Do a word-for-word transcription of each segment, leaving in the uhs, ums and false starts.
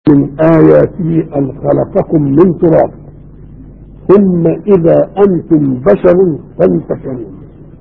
من آياته أن خلقكم من تراب ثم إذا أنتم بشر تنتشرون.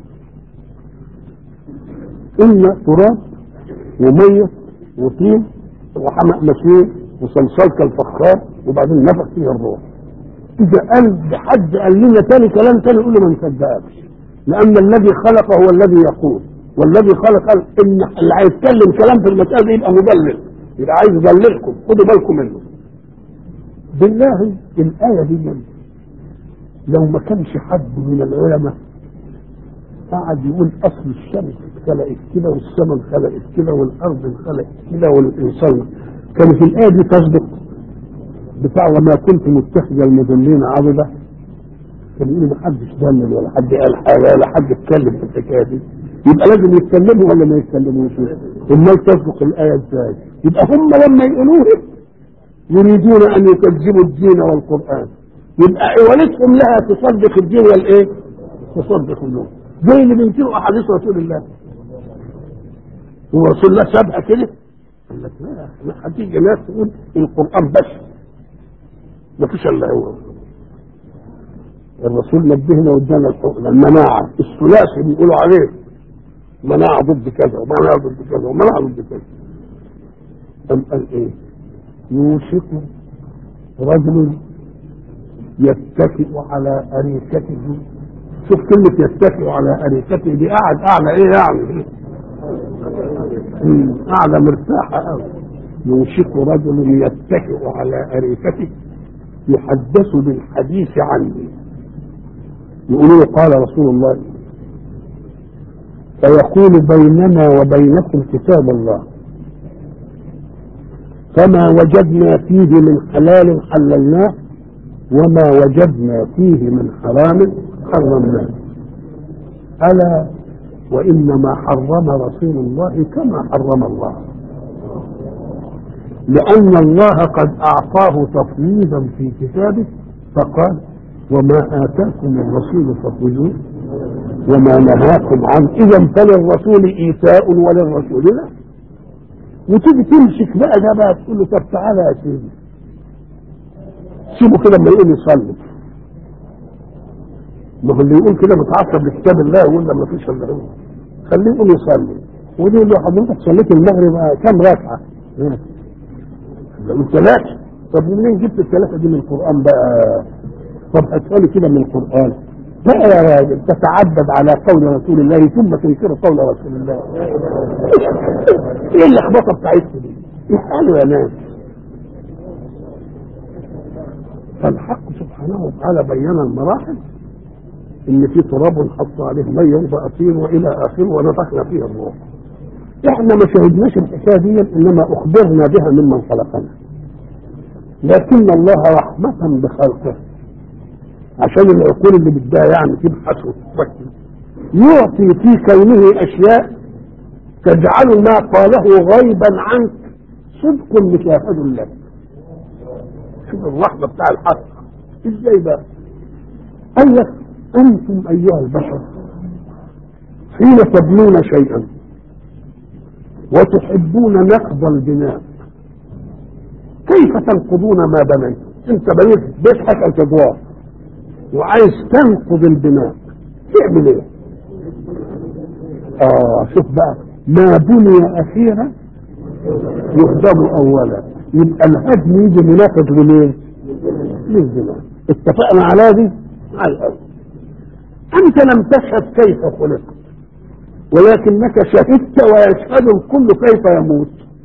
إن تراب ومية وطين وحمأ مسنون وصلصال كالفخار وبعدين نفخ فيه الروح. إذا قال حد قال لنا تاني كلام تاني يقول له ما نصدقكش، لأن الذي خلق هو الذي يقول، والذي خلق قال إن اللي هيتكلم كلام في المسألة دي يبقى مضلل، يبقى عايز يضللكم، خدوا بالكم منه. بالله الآية دي لو ما كانش حد من العلماء قاعد يقول أصل الشمس اتخلقت كده والسماء اتخلقت كده والأرض اتخلقت كده والإنسان، كانت الآية دي تصدق بتاع وما كنت متخذ المضلين عضدا. كان يقول ما حدش دلل ولا حد قال حاجة ولا حد اتكلم في الحكاية دي، يبقى لازم يتكلموا ولا ما يتكلموش؟ امال تصدق الآية ازاي؟ يبقى هم لما يقولوه يريدون أن يكذبوا الدين والقرآن، يبقى عوالتهم لها تصدق الدين والايه؟ تصدق النور، زي اللي بينكروا احاديث رسول الله. هو رسول الله سابها كده؟ قال لك لا، هتيجي ناس تقول القرآن بس ما فيش الا هو. الرسول نبهنا وادانا الحقن المناعة الثلاثي بيقولوا عليه مناعة ضد كذا ومناعة ضد كذا ومناعة ضد كذا. قال قال ايه؟ يوشك رجل يتكئ على أريكته. شوف كلمة يتكئ على أريكته دي، قاعد أعلى إيه يعني؟ أعلى مرتاحة أوي. يوشك رجل يتكئ على أريكته يحدث بالحديث عني، يقولوا قال رسول الله فيقول بيننا وبينكم كتاب الله فما وجدنا فيه من حلال حللناه وما وجدنا فيه من حرام حرمناه. ألا وإنما حرم رسول الله كما حرم الله، لأن الله قد أعطاه تفويضا في كتابه فقال وما آتاكم الرسول فخذوه وما نهاكم عنه. إذا فللرسول إيتاء وللرسول لا. وتيجي تمسك بقى ده بقى تقول له طب تعالى يا سيدي سيبه كده لما يقول يصلي، ما هو اللي يقول كده متعصب لكتاب الله يقول لما فيش الا هو، خليه يقول يصلي ودي يقول له حضرتك صليت المغرب كم ركعه؟ يقول ثلاثه. طب منين جبت الثلاثه دي من القران بقى؟ طب هتقولي كده من القران بقى يا راجل تتعبد على قول رسول الله ثم تنكر قول رسول الله. ايه اللخبطه بتاعتكم دي؟ اسالوا يا ناس. فالحق سبحانه وتعالى بين المراحل ان في تراب حط عليه ميه وبقى طين والى اخره ونفخنا فيه الروح. احنا ما شهدناش الحكايه دي انما اخبرنا بها ممن خلقنا، لكن الله رحمه بخلقه عشان العقول اللي بدها يعني تبحث وتفكر يعطي في كونه اشياء تجعل ما قاله غيبا عنك صدق مشاهد لك. شوف الرحمه بتاع الحق ازاي بقى. قال لك انتم ايها البشر حين تبنون شيئا وتحبون نقض البناء كيف تنقضون ما بنيتم؟ انت بنيت بيت حكى ادوار وعايز تنقض البناء تعمل ايه؟ اه شوف بقى ما بني اخيرا يهدم اولا. يبقى الهدم يجي مناقض لمين؟ للبناء. اتفقنا على دي على الاول. انت لم تشهد كيف خلقت ولكنك شهدت ويشهد الكل كيف يموت.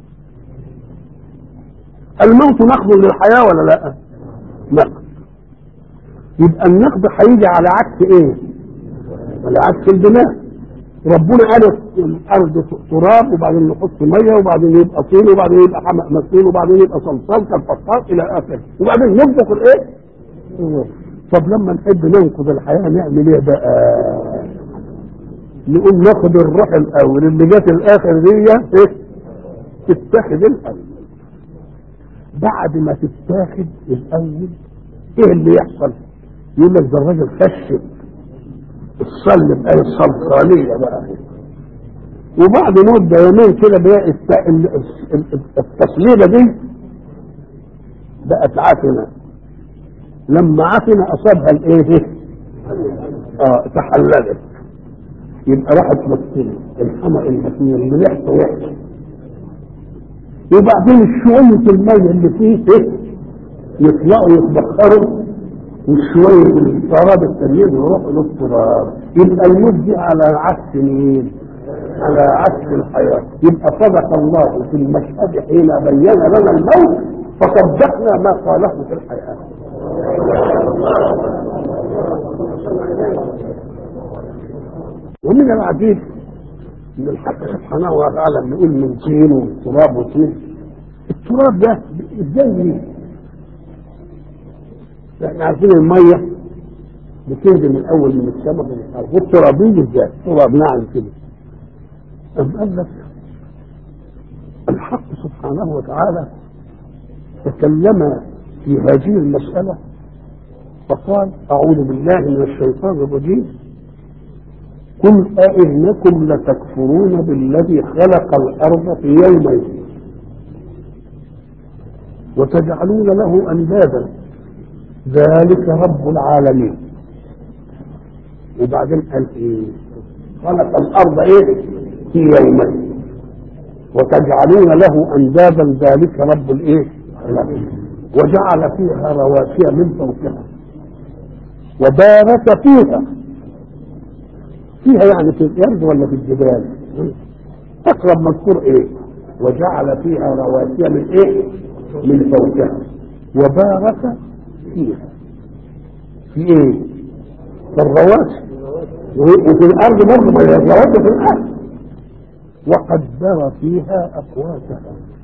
الموت نقض للحياه ولا لا؟ نقض. يبقى النقد هيجي على عكس ايه؟ على عكس البناء. ربنا قال الارض تراب وبعدين نحط ميه وبعدين يبقى طين وبعدين يبقى حمأ مسنون وبعدين يبقى صلصال كالفخار الى اخره وبعدين نطبخ الايه؟ طب لما نحب ننقذ الحياه نعمل ايه بقى؟ نقول ناخد الروح الاول اللي جت الاخر دي ايه؟ تتاخد الاول. بعد ما تتاخد الاول ايه اللي يحصل؟ يقول لك ده الراجل خشب الصل بقى الصلصاليه بقى، وبعد مده يومين كده بقى التصليبه دي بقت عفنة، لما عفن اصابها الايه؟ اه تحللت، يبقى راحت تمثل الحمأ المثمير اللي ريحته وحشه، وبعدين شويه الميه اللي فيه ايه؟ يطلعوا يتبخروا، وشويه التراب التانيين يروحوا للتراب، يبقى الموت دي على عكس مين؟ على عكس الحياه. يبقى صدق الله في المشهد حين بين لنا الموت فصدقنا ما قاله في الحياه. ومن العجيب ان الحق سبحانه وتعالى نقول من طين وتراب وطين، التراب ده ازاي؟ احنا عارفين الميه بتنزل من الاول من السماء من الارض، والترابين ازاي؟ تراب ناعم كده. أم قال لك الحق سبحانه وتعالى تكلم في هذه المسألة فقال أعوذ بالله من الشيطان الرجيم قل أئنكم لتكفرون بالذي خلق الأرض في يومين وتجعلون له أندادا ذلك رب العالمين. وبعدين قال إيه؟ خلق الأرض إيه؟ في يومين وتجعلون له أندادا ذلك رب الإيه؟ العالمين. وجعل فيها رواسي من فوقها وبارك فيها، فيها يعني في الارض ولا في الجبال؟ اقرب مذكور ايه؟ وجعل فيها رواسي من ايه؟ من فوقها وبارك فيها. في ايه؟ في الرواسي، وفي الارض برضه ما هي الرواسي في الارض. وقدر فيها اقواتها.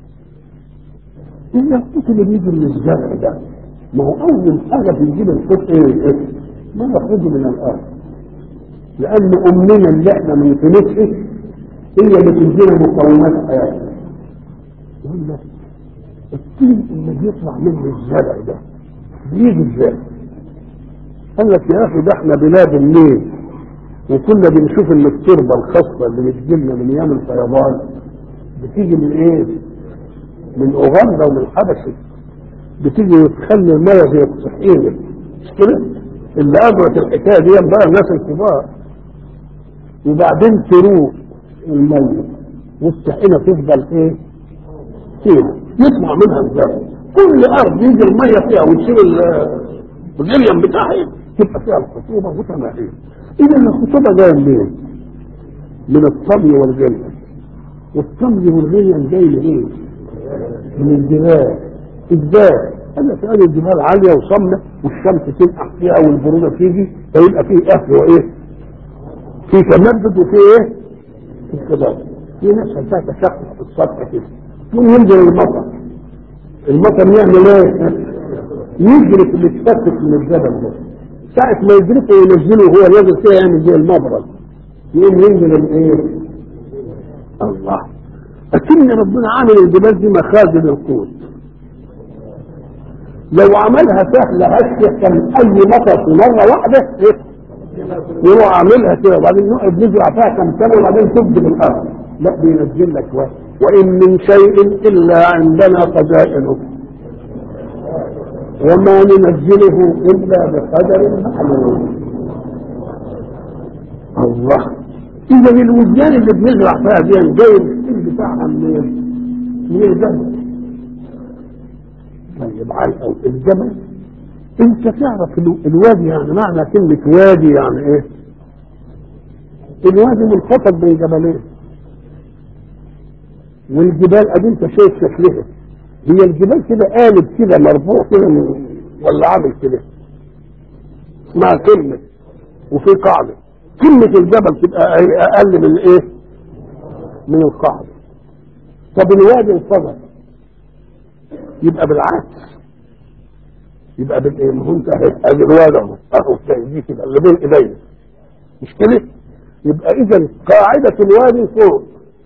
ايه القوت اللي بيجي من الزرع ده؟ ما هو اول حاجه بنجيب القوت ايه؟ ما ناخده من الارض، لان امنا اللي احنا من كنيسه هي اللي تدينا مقومات حياتنا. يقول لك الطين اللي بيطلع منه الزرع ده بيجي ازاي؟ قال لك يا اخي ده احنا بلاد النيل، وكنا بنشوف ان التربه الخاصه اللي بتجيلنا من ايام الفيضان بتيجي من ايه؟ من اوغندا ومن الحبشه، بتيجي تخلي الميه زي الطحينه، مش كده؟ اللي أدرك الحكاية دي بقى الناس الكبار، وبعدين تروح المية والطحينة تفضل ايه؟ فيها يطلع منها الزرع. كل أرض يجي المية فيها وتشيل الغليم بتاعها تبقى فيها الخصوبة متناهية. إذا الخصوبة جاية منين؟ من الطمي والغليم، والطمي والغليم جاي منين؟ من الجبال. ازاي؟ أنا في هذه الجبال عالية وصمنة والشمس تنقع فيها والبرودة تيجي فيبقى فيه أهل وإيه؟ في تمدد وفي إيه؟ في انقباض. في ناس فيها تشقق في السطح كده، ثم ينزل المطر. المطر يعمل إيه؟ يجري اللي تفتك من الجبل ده، ساعة ما يجرفه وينزله وهو نازل فيها يعمل زي المبرد، يقوم ينزل الإيه؟ الله. أكن ربنا عامل الجبال دي مخازن القوت. لو عملها سهلة هشة كان أي مطر في مرة واحدة إيه؟ يروح عاملها كده وبعدين نقعد نزرع فيها كم سنة وبعدين تبدي بالأرض. لا بينزل لك واحد وإن من شيء إلا عندنا خزائنه وما ننزله إلا بقدر معلوم. الله. إذا الوجدان اللي بنزرع فيها دي جاي السن بتاعها منين؟ من الجبل. طيب على الجبل انت تعرف الوادي يعني معنى كلمة وادي يعني ايه؟ الوادي منخفض بين جبلين، والجبال ادي انت شايف شكلها، هي الجبال كده قالب كده مرفوع كده ولا عامل كده اسمها كلمة، وفي قاعدة كلمة الجبل تبقى اقل من ايه؟ من القاعدة. طب الوادي انفضل يبقى بالعكس، يبقى بالايه؟ ما هو انت ادي الوادي اهو اهو دي كده اللي بين ايدينا مش كده؟ يبقى اذا قاعدة الوادي فوق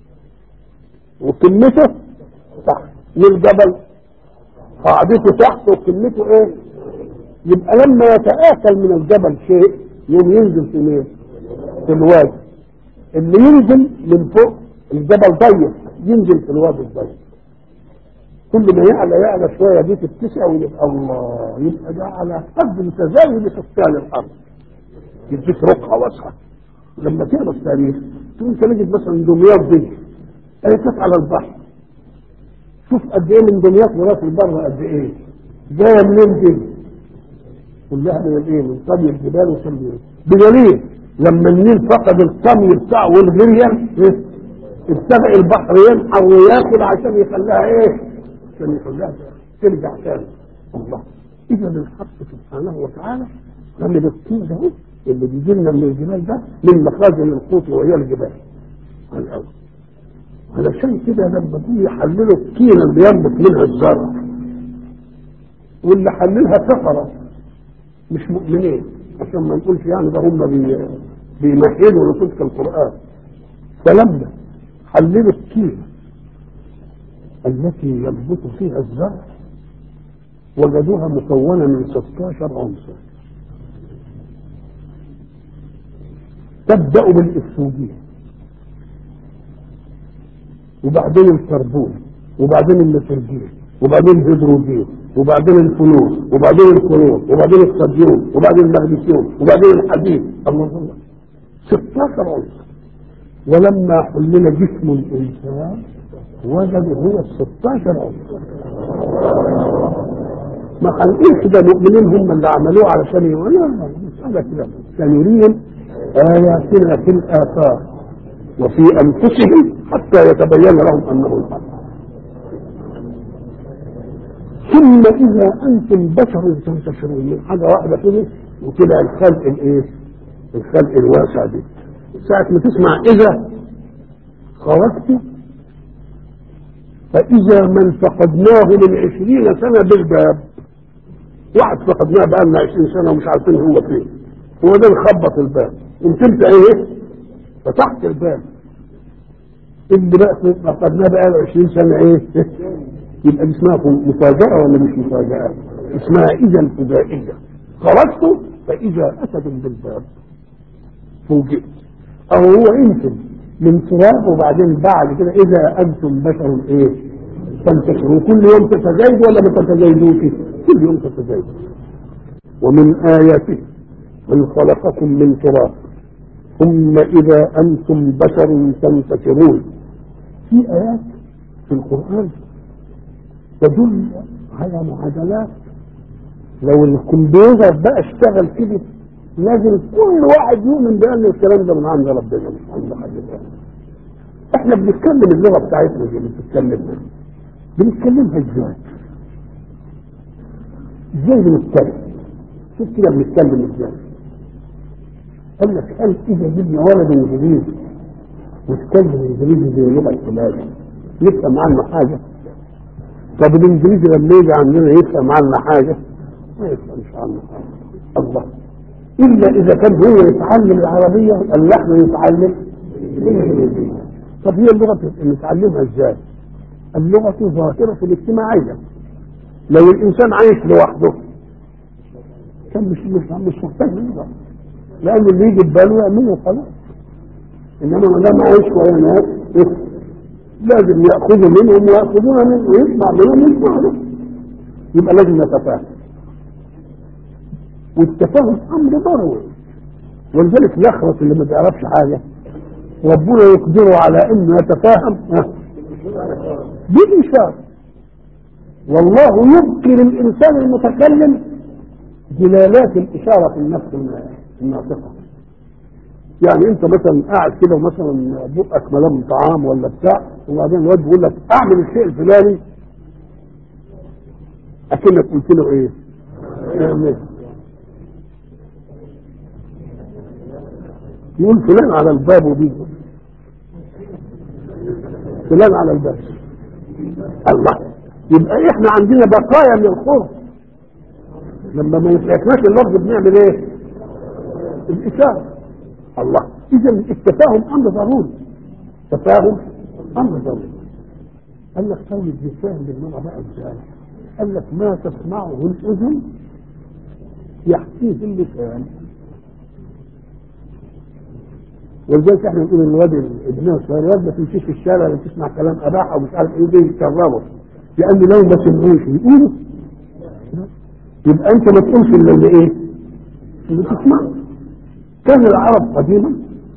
وقمته تحت، والجبل قاعدته تحت وقمته ايه؟ يبقى لما يتآكل من الجبل شيء يوم ينزل في مين؟ في الوادي. اللي ينزل من فوق الجبل ضيق ينزل في الوادي الضيق. كل ما يعلى يعلى شويه دي تتسع ويبقى الله، يبقى ده على قدر تزايد سكان الارض، يديك رقعه واسعه. لما تقرا التاريخ تقول انت نجد مثلا دمياط دي قالت على البحر، شوف قد ايه من دمياط لراس البر قد ايه، جايه منين دي؟ كلها من الايه؟ من طمي الجبال وسمي. بدليل لما النيل فقد الطمي بتاعه والغريان ابتدأ البحر ينحر وياكل عشان يخليها ايه؟ عشان يخليها ترجع تاني. الله، اذا الحق سبحانه وتعالى لما بالطين ده اللي بيجي لنا من الجبال ده من مخازن القوت وهي الجبال الاول. علشان كده لما بيجوا يحللوا الطينه اللي ينبت منها الزرع، واللي حللها سفره مش مؤمنين، عشان ما نقولش يعني ده هم بي بيمهدوا لصدق القران. فلما حللوا الطينه التي ينبت فيها الزرع وجدوها مكونه من ستاشر عنصر. تبدأ بالإكسجين وبعدين الكربون وبعدين النيتروجين وبعدين الهيدروجين وبعدين الفلور وبعدين الكلور وبعدين الصوديوم وبعدين المغنيسيوم وبعدين الحديد. الله الله، ستاشر عنصر. ولما حلل جسم الإنسان وجد هو الستاشر عنصر. ما هنقولش ده مؤمنين هم اللي عملوه علشان يقولوا لا، مسألة كده سنريهم آياتنا في الآفاق وفي أنفسهم حتى يتبين لهم أنه الحق. ثم إذا أنتم بشر تنتشرون من حاجة واحدة كده وكده الخلق الإيه؟ الخلق الواسع دي. ساعة ما تسمع إذا خرجت، فإذا من فقدناه من عشرين سنة بالباب، واحد فقدناه بقى لنا عشرين سنة ومش عارفين هو فين، هو ده نخبط الباب، قمت انت ايه؟ فتحت الباب. اللي بقى فقدناه بقى له عشرين سنة ايه؟ يبقى اسمها مفاجأة ولا مش مفاجأة؟ اسمها إذا الفجائية. خرجت فإذا أسد بالباب فوجئت. أو هو انتم من تراب وبعدين بعد كده إذا أنتم بشر ايه؟ تنتشروا. كل يوم تتزايدوا ولا ما تتزايدوش؟ كل يوم تتزايدوا. ومن آياته من خلقكم من تراب ثم إذا أنتم بشر تنتشرون. في آيات في القرآن تدل على معادلات. لو الكمبيوتر بقى اشتغل كده لازم كل واحد يؤمن بأن الكلام ده من عند ربنا مش عند حد ثاني. احنا بنتكلم اللغة بتاعتنا دي اللي بنتكلمها بنتكلمها ازاي؟ ازاي بنتكلم؟ شوف كده بنتكلم ازاي؟ قال لك قال اذا جبنا ولد انجليزي واتكلم انجليزي زي اللغه الفلانيه يفهم عنا حاجه؟ طب الانجليزي لما يجي عندنا يفهم عنا حاجه؟ ما يفهمش عنا حاجه. الله، الا اذا كان هو يتعلم العربيه قال احنا نتعلم الانجليزيه. طب هي اللغه نتعلمها ازاي؟ اللغه ظاهره الاجتماعيه. لو الانسان عايش لوحده كان مش مش مش محتاج لغه، لأن اللي يجي بباله يعمله خلاص. إنما ما دام عايش ويا ناس لازم يأخذوا منهم ويأخذون منه ويسمع منهم ويسمع منهم، يبقى لازم نتفاهم. والتفاهم أمر ضروري. ولذلك الأخرس اللي ما بيعرفش حاجة ربنا يقدره على إنه يتفاهم بالإشارة. والله يبقي للإنسان المتكلم دلالات الإشارة في النفس الناطقة. يعني انت مثلا قاعد كده مثلا بقك ملام طعام ولا بتاع وبعدين الواد بيقول لك اعمل الشيء الفلاني، اكنك قلت له ايه؟ اعمل. يقول فلان على الباب وبيجي فلان على الباب. الله، يبقى احنا عندنا بقايا من الخوف. لما ما يسعفناش اللفظ بنعمل ايه؟ الاشاره. الله، اذا التفاهم امر ضروري. تفاهم امر ضروري. قال لك طيب بالفهم باللغه بقى ازاي؟ قال لك ما تسمعه الاذن يحكيه اللسان. ولذلك احنا نقول الواد ابننا الصغير الواد ما تمشيش في الشارع ولا تسمع كلام اباحه ومش عارف ايه، دي يكرره لأن لو ما سمعوش يقولوا يبقى أنت ما تقولش إلا اللي إيه؟ اللي تسمعه. كان العرب قديما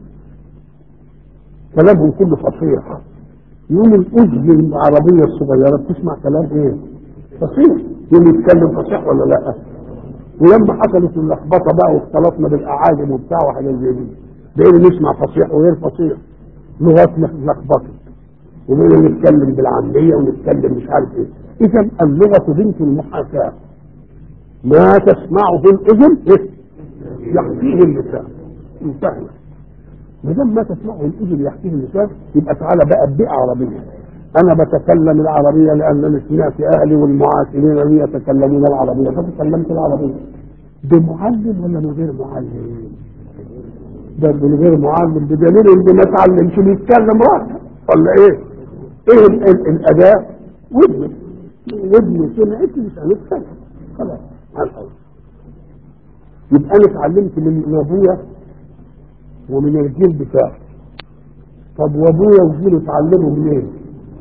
كلامهم كله فصيح، يوم الأذن العربية الصغيرة بتسمع كلام إيه؟ فصيح، يوم يتكلم فصيح ولا لأ؟ ولما حصلت اللخبطة بقى واختلطنا بالأعاجم وبتاع وحاجات زي دي بقينا نسمع فصيح وغير فصيح، لغتنا لخبطت وبقينا نتكلم بالعامية ونتكلم مش عارف إيه. إذا اللغة بنت المحاكاة، ما تسمعه الأذن إيه؟ يحكيه اللسان. انتهى. ما دام ما تسمعه الأذن يحكيه اللسان يبقى تعالى بقى بيئة عربية. أنا بتكلم العربية لأنني سمعت أهلي والمعاصرين لي يتكلمون العربية فتكلمت العربية. بمعلم ولا من غير معلم؟ ده من غير معلم، بدليل إن ما تعلمش بيتكلم راسه ولا إيه؟ إيه ال ال الأداء؟ ودنه ودنه سمعت لسانه اتكلم خلاص على الأول. يبقى أنا اتعلمت من أبويا ومن الجيل بتاعه. طب وأبويا وجيله اتعلموا منين؟ إيه؟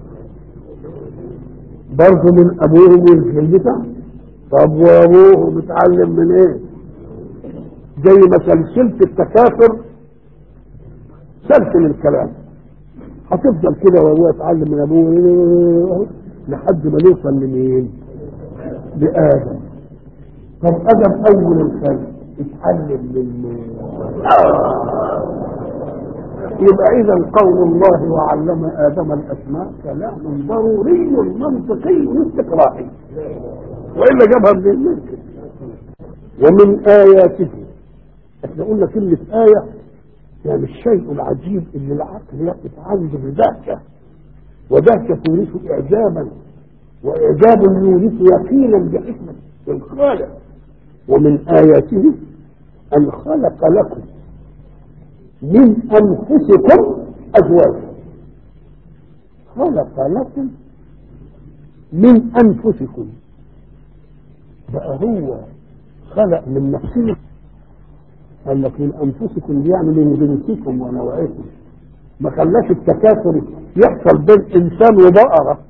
برضه من ابوهم والجيل بتاعه. طب وابوه بيتعلم من ايه؟ زي ما سلسله التكاثر سلسل الكلام، هتفضل كده وابوه يتعلم من ابوه لحد ما نوصل لمين؟ لادم. طب ادم اول الخلق اتعلم من آه. يبقى اذا قول الله وعلم ادم الاسماء كلام ضروري منطقي استقرائي، والا جابها منين؟ ومن اياته، احنا قلنا كلمه ايه يعني الشيء العجيب اللي العقل يقف عنده بدهشه، ودهشه تورث اعجابا، واعجاب يورث يقينا بحكمه الخالق. ومن اياته ان خلق لكم من أنفسكم أزواجا. خلق لكم من أنفسكم، بقى هو خلق من نفسه. قال لك من أنفسكم دي يعني من جنسكم ونوعكم، ما خلاش التكاثر يحصل بين إنسان وبقرة،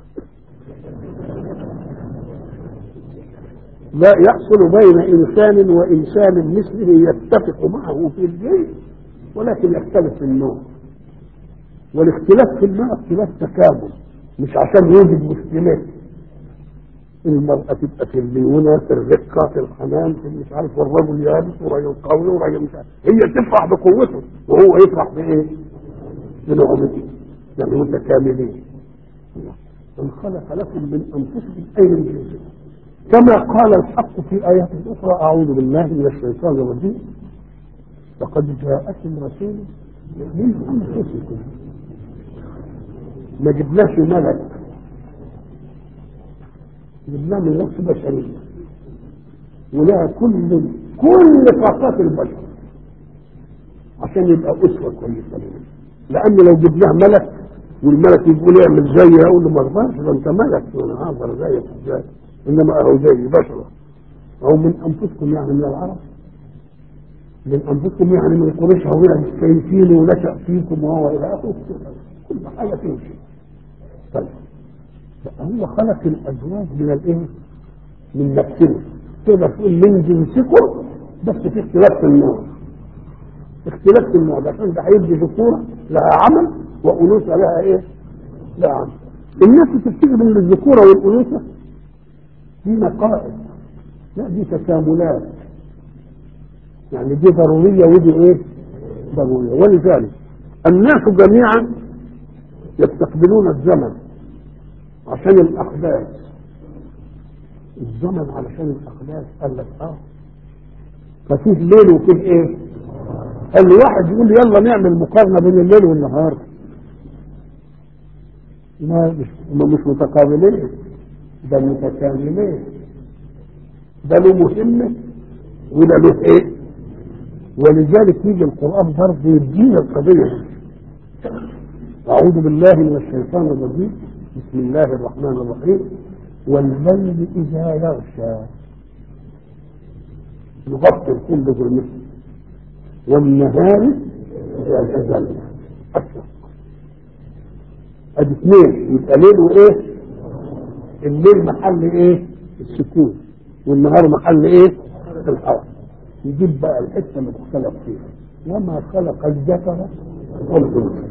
لا، يحصل بين إنسان وإنسان مثله يتفق معه في الجنس ولكن يختلف في النوع. والاختلاف في النوع اختلاف تكامل، مش عشان يوجد مشكلات. المرأة تبقى في الليونة في الرقة في الحنان في مش عارف، والرجل يابس ورجل قوي ورجل مش عارف، هي تفرح بقوته وهو يفرح بايه؟ بنعمته، يعني متكاملين. من خلق لكم من انفسكم اي من جنسكم، كما قال الحق في آيات أخرى: أعوذ بالله من الشيطان الرجيم، لقد جاءكم رسول من أنفسكم. ما جبناش ملك، جبناه من نفس بشرية ولها كل كل طاقات البشر عشان يبقى أسوة كويسة لنا. لأن لو جبناه ملك والملك يقول اعمل زيي أقول له ما اقدرش، ده أنت ملك وأنا هقدر زيك إزاي؟ إنما أهو زي بشر. أو من أنفسكم يعني من العرب، من أنفسكم يعني من قريش هؤلاء مستيفين ونشأ فيكم وهو إلى آخره، كل حاجة تمشي. طيب هو خلق الأزواج من الإيه؟ من نفسه، تقدر تقول من جنسكم، بس في اختلاف في النوع. اختلاف في النوع ده عشان ده هيدي ذكورة لها عمل وأنوثة لها إيه؟ لها عمل. الناس تفتكر من الذكورة والأنوثة دي نقائص، لا دي تكاملات، يعني دي ضرورية ودي ايه؟ ضرورية. ولذلك الناس جميعا يستقبلون الزمن عشان الأحداث. الزمن علشان الأحداث قال لك اه ففيه ليل وفيه ايه؟ الواحد يقول يلا نعمل مقارنة بين الليل والنهار، ما مش, مش متقابلين، ده متكاملين، ده له مهمة وده له ايه؟ ولذلك يجي القرآن برضه يدينا القضية. أعوذ بالله من الشيطان الرجيم، بسم الله الرحمن الرحيم. والليل إذا يغشى يغطي الكل بظلمته، والنهار إذا تجلى أشرق. أدي اثنين، يبقى ليل وإيه؟ الليل محل ايه؟ السكون، والنهار محل ايه؟ الحركه. يجيب بقى الحته اللي اختلف فيها، وما خلق الذكر والانثى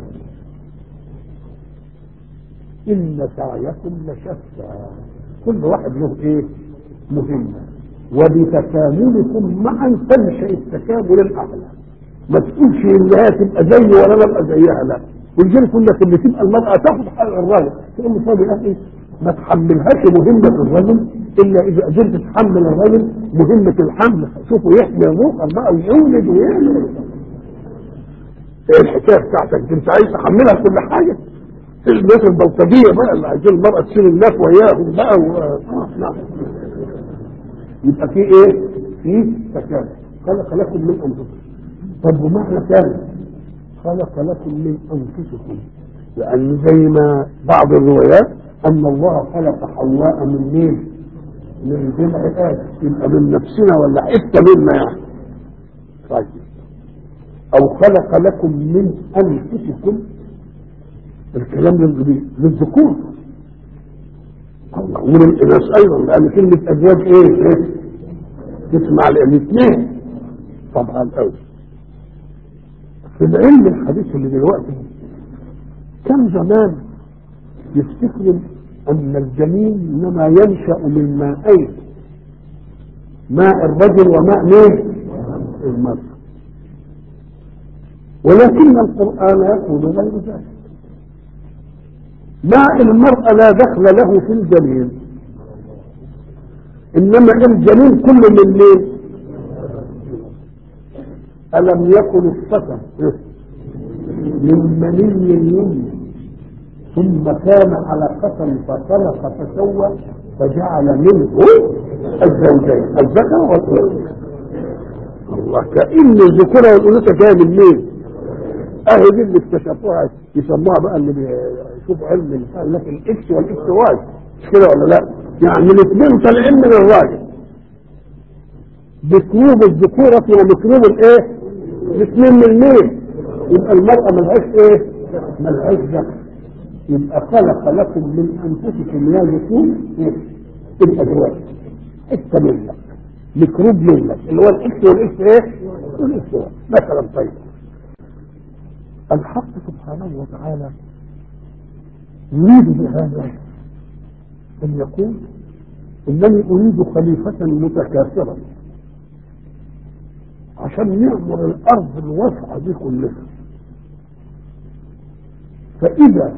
ان سعيكم لشتى، كل واحد له ايه؟ مهمه، وبتكاملكم معا تنشا التكامل الاعلى. ما تقولش انها تبقى زي ولا انا ابقى زيها، لا. ولذلك يقول لك اللي تبقى المراه تاخد حق الراجل، تقول له طب يا اخي ما تحملهاش مهمه الرجل الا اذا قدرت تحمل الرجل مهمه الحمل. شوفوا يحمل الروح بقى ويولد ويعمل ايه الحكايه بتاعتك؟ انت عايز تحملها كل حاجه؟ الناس البلطجيه بقى اللي عايزين المراه تشيل الناس وياهم بقى و... آه نعم. يبقى في ايه؟ في تكامل. خلق لكم من انفسكم. طب ومعنى ثاني خلق لكم من انفسكم، لان زي ما بعض الروايات ان الله خلق حواء من مين؟ من ضلع ادم، يبقى من نفسنا ولا حته منا يعني. طيب او خلق لكم من انفسكم، الكلام للذكور ومن الاناث ايضا، لان كلمه ازواج ايه؟ ايه؟ تسمع الاثنين طبعا قوي. في العلم الحديث اللي دلوقتي كان زمان يفتكروا ان الجنين انما ينشا من مائين، ماء الرجل وماء مين؟ المرأة. ولكن القرآن يقول غير ذلك، ماء المرأة لا دخل له في الجنين، انما الجنين كله من مين؟ ألم يكن الفتى من مني يمنى ثم كان علقة فخلق فسوى فجعل منه الزوجين الذكر والأنثى. الله، كأن الذكورة والأنثى جاية من مين؟ أهي دي اللي اكتشفوها يسموها بقى اللي بيشوفوا علم الإنسان لكن الإكس والإكس واي، مش كده ولا لا؟ يعني الاثنين طالعين من الراجل، بكروب الذكورة ومكروب الإيه؟ الاثنين من مين؟ يبقى المرأة ملهاش ايه؟ ملهاش ذكر. يبقى خلق لكم من انفسكم يا ذكور ايه؟ الازواج، حته منك، ميكروب منك اللي هو الاكس والاكس ايه؟ والاكس واي مثلا. طيب الحق سبحانه وتعالى يريد بهذا ان يقول انني اريد خليفة متكاثرة عشان نعمر الارض الواسعة دي كلها. فاذا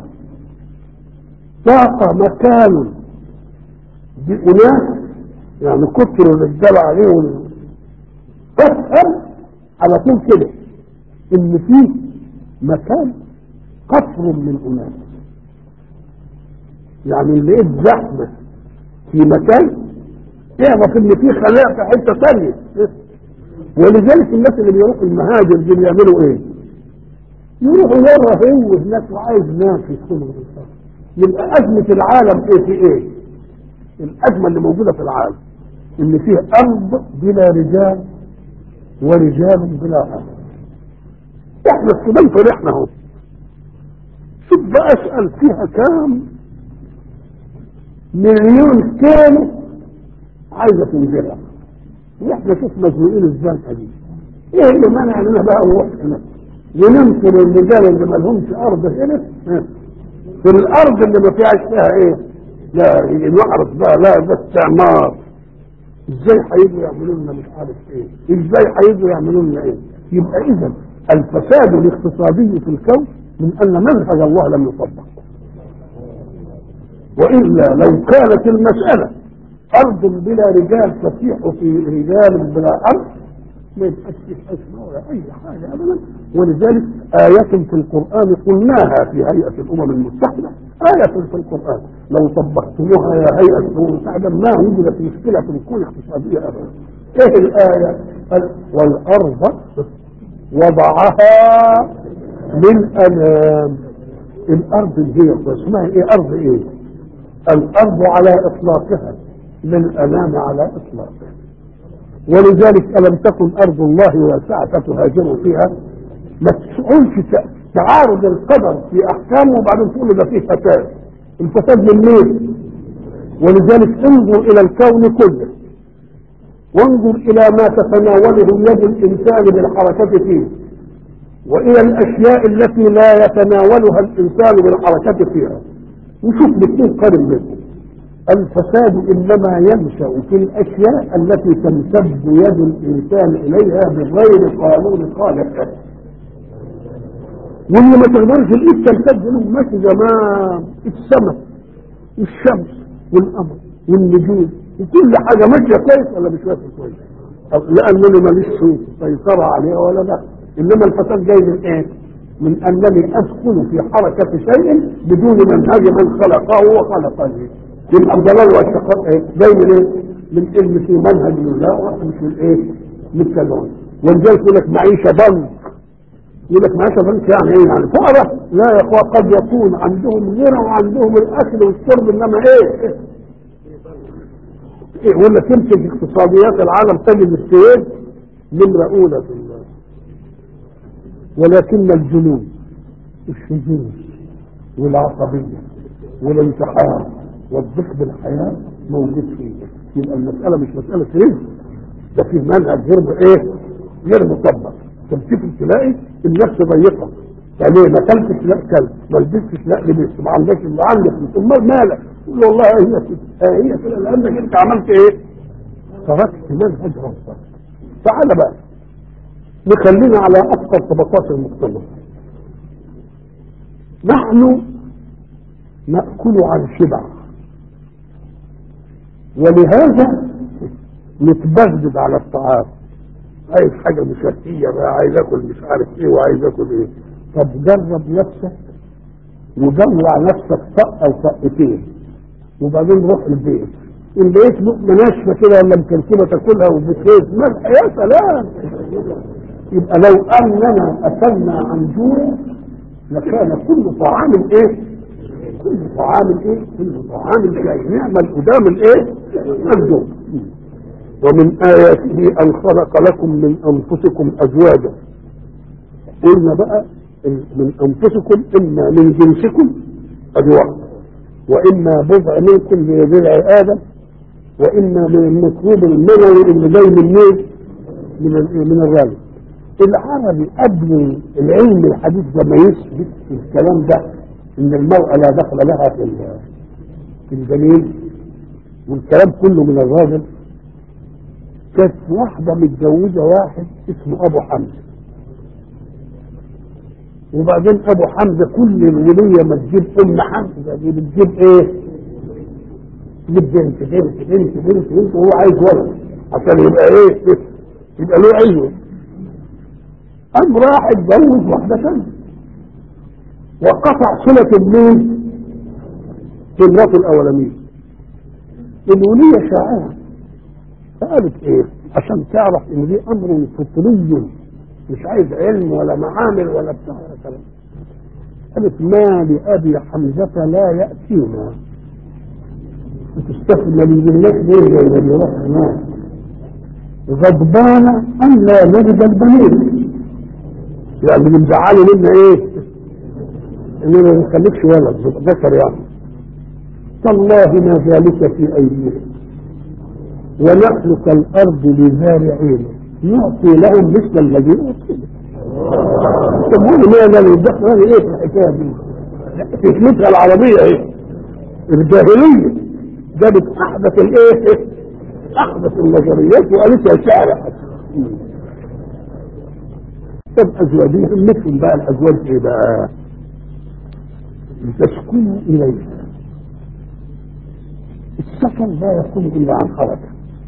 ضاق مكان بأناس يعني كتر الرجال عليهم، فافهم على طول كده ان في مكان قصر من أناس، يعني اللي لقيت زحمة في مكان اعرف ان في خلاء في حتة ثانية. ولذلك الناس اللي بيروحوا المهاجر دي بيعملوا ايه؟ يروحوا يرى هو هناك وعايز ناس يدخلوا الانسان. يبقى ازمة العالم ايه في ايه؟ الازمة اللي موجودة في العالم ان فيه ارض بلا رجال ورجال بلا ارض. احنا السودان فرحنا اهو، شوف بقى اسأل فيها كام مليون كيلو عايزة تنزلها، واحنا شوف مزنوقين الزنقة دي. ايه اللي منع لنا بقى نروح هنا وننصر الرجال اللي ما لهمش ارض هنا في الارض اللي ما فيهاش فيها ايه؟ لا نعرف بقى لا ده استعمار. ازاي هيجوا يعملوا لنا مش عارف ايه؟ ازاي هيجوا يعملوا لنا ايه؟ يبقى اذا الفساد الاقتصادي في الكون من ان منهج الله لم يطبق. والا لو كانت المساله ارض بلا رجال تسيح في رجال بلا ارض ما يبقاش فيه حكمه ولا اي حاجه ابدا. ولذلك ايات في القران قلناها في هيئه الامم المتحده، ايه في القران لو طبقتموها يا هيئه الامم المتحده ما وجدت مشكله في الكون اقتصاديه ابدا. ايه الايه؟ والارض وضعها للانام. الارض اللي هي اسمها ايه؟ ارض ايه؟ الارض على اطلاقها للانام على اطلاقها. ولذلك ألم تكن أرض الله واسعة فتهاجروا فيها. ما تقولش تعارض القدر في أحكامه وبعدين تقول ده فيه فساد. الفساد من مين؟ ولذلك انظر الى الكون كله، وانظر الى ما تتناوله يد الانسان بالحركة فيه، والى الاشياء التي لا يتناولها الانسان بالحركة فيها، وشوف الاثنين قارن بينهم. الفساد انما ينشأ في الاشياء التي تمتد يد الانسان اليها بغير قانون خالق، واللي ما تقدرش الايد تمتد له ماشي زمان السماء والشمس والقمر والنجوم وكل حاجه ماشيه كويس ولا مش ماشيه كويس، لانني ماليش سيطره عليها ولا لا. انما الفساد جاي من ايه؟ من انني ادخل في حركه شيء بدون منهج من خلقه وخلقني. يبقى الضلال والشقاء ايه؟ جاي من ايه؟ من ان في منهج لله واحنا مش من ايه؟ متبعون. ولذلك يقول لك معيشه ضنك، يقول لك معيشه ضنك يعني ايه؟ يعني فقره؟ لا يا اخوه، قد يكون عندهم غنى وعندهم الاكل والشرب، انما ايه؟ ايه يقول لك تمسك اقتصاديات العالم تجد السويد نمره اولى في الله، ولكن الجنون والشذوذ والعصبيه والانتحار والضيق بالحياه موجود فيه. يبقى المساله مش مساله رزق، ده في منهج غير ايه؟ غير مطبق. تمسك تلاقي النفس ضيقه، يعني ما اكلتش لا كلت، ما لبستش لا لبست، ما عندكش اللي عندك، امال مالك؟ تقول له والله هي كده، هي كده، لانك انت عملت ايه؟ تركت منهج ربك. تعال بقى نخلينا على اكثر طبقات المجتمع. نحن ناكل عن شبع، ولهذا نتبغدد على الطعام، عايز حاجه مشهيه بقى، عايز اكل مش عارف ايه وعايز اكل ايه. طب جرب نفسك وجوع نفسك طقه او طقتين، وبعدين روح البيت، ان لقيت لقمه ناشفه كده ولا مكركبه تاكلها وبتخيط ملح، يا سلام. يبقى لو اننا اكلنا عن جوع لكان كل طعام ايه؟ كل طعام ايه؟ كل طعام شيء نعمل قدام الايه؟ الجوع. ومن آياته أن خلق لكم من أنفسكم أزواجا. قلنا بقى من أنفسكم إما من جنسكم أزواج، وإما بضع منكم لبضع آدم، وإما من الميكروب المنوي اللي جاي من مين؟ من من الرجل. العربي قبل العلم الحديث لما يثبت الكلام ده إن المرأة لا دخل لها في في الجنين والكلام كله من الراجل، كانت واحدة متجوزة واحد اسمه أبو حمزة، وبعدين أبو حمزة كل الولية ما تجيب أم حمزة دي بتجيب إيه؟ تجيب بنت بنت بنت بنت بنت وهو عايز ولد عشان يبقى إيه؟ يبقى له عيون. قام راح اتجوز واحدة ثانية وقطع صلة المين في المرأة الأولانية. الولية شاعرة فقالت ايه عشان تعرف ان دي امر فطري مش عايز علم ولا معامل ولا بتاع ولا كلام، قالت ما لابي حمزه لا ياتينا، وتستثنى من الناس ليه زي اللي يروح هناك غضبانه ان لا نجد البنين، يعني اللي مزعله منا ايه؟ انه ما نخليكش ولد ذكر يعني. تالله ما ذلك في ايدينا ونحن كالارض لزارعين نعطي لهم مثل الذي اعطينا. تقول ما الذي دخل ايه في الحكايه دي؟ حكمتها العربيه ايه؟ الجاهليه جابت احدث الايه؟ احدث النظريات وقالتها شعر. طب ازواجهم مثل بقى الازواج ايه بقى؟ لتسكنوا اليها. السكن لا يكون الا عن حركه.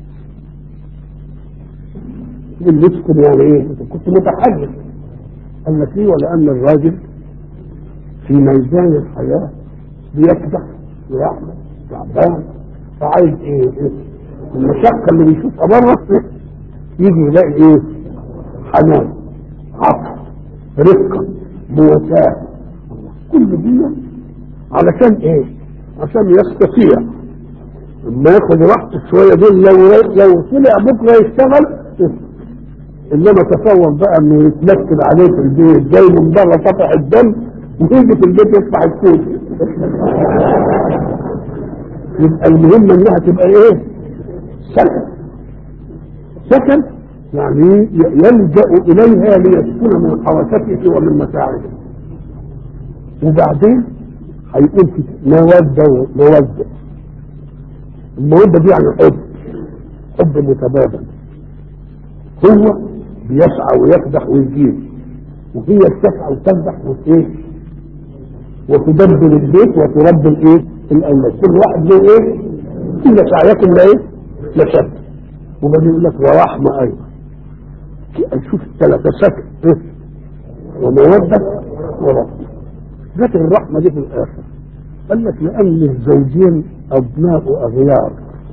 اللي يسكن يعني ايه؟ انت كنت متحجر قال لك ايه؟ ولان الراجل في ميزان الحياه بيكدح ويعمل تعبان، فعايز ايه؟ المشقه اللي بيشوفها بره يجي يلاقي ايه؟ حنان، عطف، رفقه، مواساه، كل دي علشان ايه؟ عشان يستطيع لما ياخد راحته شويه دول لو لو طلع بكره يشتغل، انما تصور بقى انه يتنكد عليه في البيت جاي من بره قطع الدم ويجي في البيت يفتح الكوت. يبقى المهم انها تبقى ايه؟ سكن. سكن يعني يلجأ اليها ليسكن من حركته ومن متاعبه. وبعدين هيقول في مودة ومودة. المودة دي يعني حب، حب متبادل. هو بيسعى ويكدح ويجيب، وهي بتسعى وتكدح وايه؟ وتدبر البيت وتربي الايه؟ الاولاد. كل واحد له ايه؟ كل سعيكم لايه؟ لشد. وبعدين يقول لك ورحمه ايضا. شوف الثلاثه سكن ايه؟ وموده ورحمه. جت الرحمه دي في الاخر. قال لك لان الزوجين ابناء اغيار،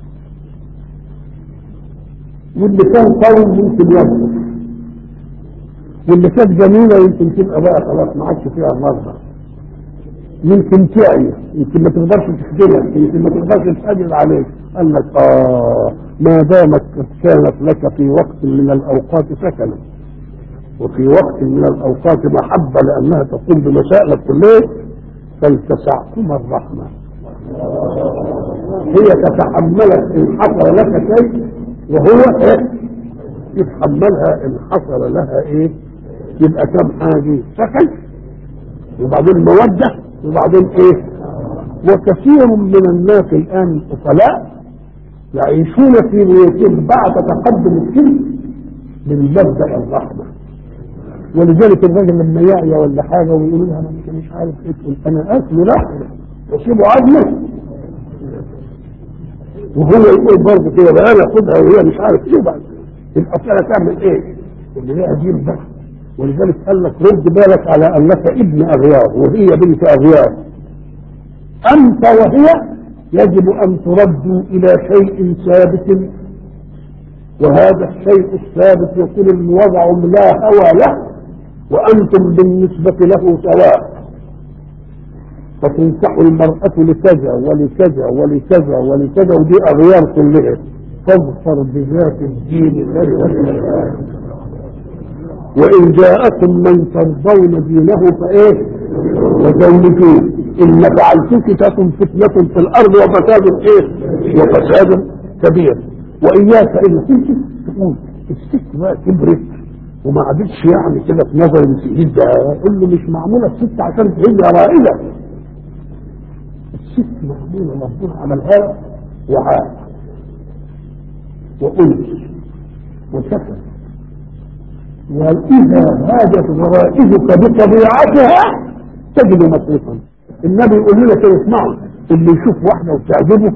واللي كان قوي ممكن يبقى، واللي كانت جميله يمكن تبقى بقى خلاص ما عادش فيها مرضى، يمكن تعي، يمكن ما تقدرش تخدمك، يمكن ما تقدرش تقدر عليك. قال لك اه ما دامت كانت لك في وقت من الاوقات سكنا، وفي وقت من الاوقات محبه لانها تقوم بمسائلك كلها، فلتسعكما الرحمه. هي تتحملك ان حصل لك شيء، وهو ايه؟ يتحملها ان حصل لها ايه؟ يبقى كم حاجه؟ سكن، وبعدين موده، وبعدين ايه؟ وكثير من الناس الان اطلاء يعيشون في بيوتهم بعد تقدم السن من مبدا الرحمه. ولذلك الراجل لما يعيا ولا حاجه ويقول لها انا مش عارف ايه، تقول انا اكل لا واسيبه عدله، وهو يقول برضه كده بقى انا اخدها وهي مش عارف ايه. بعد الاصاله تعمل ايه؟ اللي هي عجيب بقى. ولذلك قال لك رد بالك على انك ابن اغيار وهي بنت اغيار. انت وهي يجب ان تردوا الى شيء ثابت، وهذا الشيء الثابت يكون الوضع لا هوى له، وانتم بالنسبه له سواء. فتنكح المرأة لكذا ولكذا ولكذا ولكذا، ودي اغيار كلها. فاظفر بذات الدين ذات، وإن جاءكم من ترضون دينه فإيه؟ وزوجوه. إن فعلتك تكن فتنة في الأرض وفساد إيه؟ وفساد كبير. وإياك إن كنت تقول الست بقى كبرت وما عادتش يعني كده في نظر السيد ده، قل له مش معمولة الست عشان تهدها رائلة. الست معمولة ربنا عملها وعاء وأنس وسكن. وإذا هاجت غرائزك بطبيعتها تجد مطلقا. النبي يقول لنا كده اسمعوا، اللي يشوف واحدة وتعجبه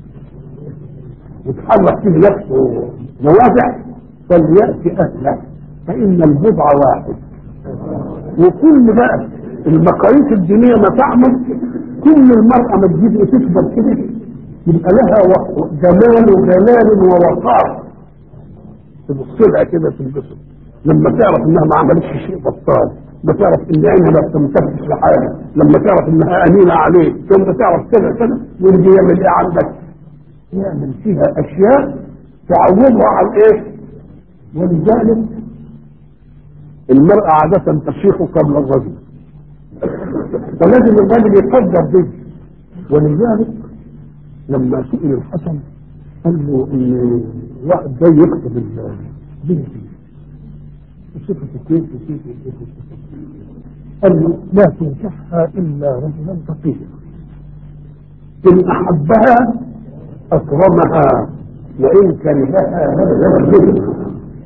وتحرك فيه نفسه نوازع فليأتي أهله، فإن البضع واحد. وكل بقى المقاييس الدينية ما تعمل، كل المرأة ما تجيب وتكبر كده يبقى لها جمال وجلال ووقار، تبص لها كده تنبسط. لما تعرف انها ما عملتش شيء بطال، لما تعرف ان عينها ما بتمتلكش لحاجه، لما تعرف انها امينه عليك، ثم تعرف كده كده ويجي يعمل ايه عندك؟ يعمل فيها اشياء تعودها على ايه؟ ولذلك المرأة عادة تشيخ قبل الرجل، فلازم الرجل يقدر به. ولذلك لما سئل الحسن قال له ان واحد جاي يخطب البنت صفة كيف وكيف وكيف وكيف، قال له لا تنكحها إلا رجلا تقيا، إن أحبها أكرمها وإن كرهها هجرها.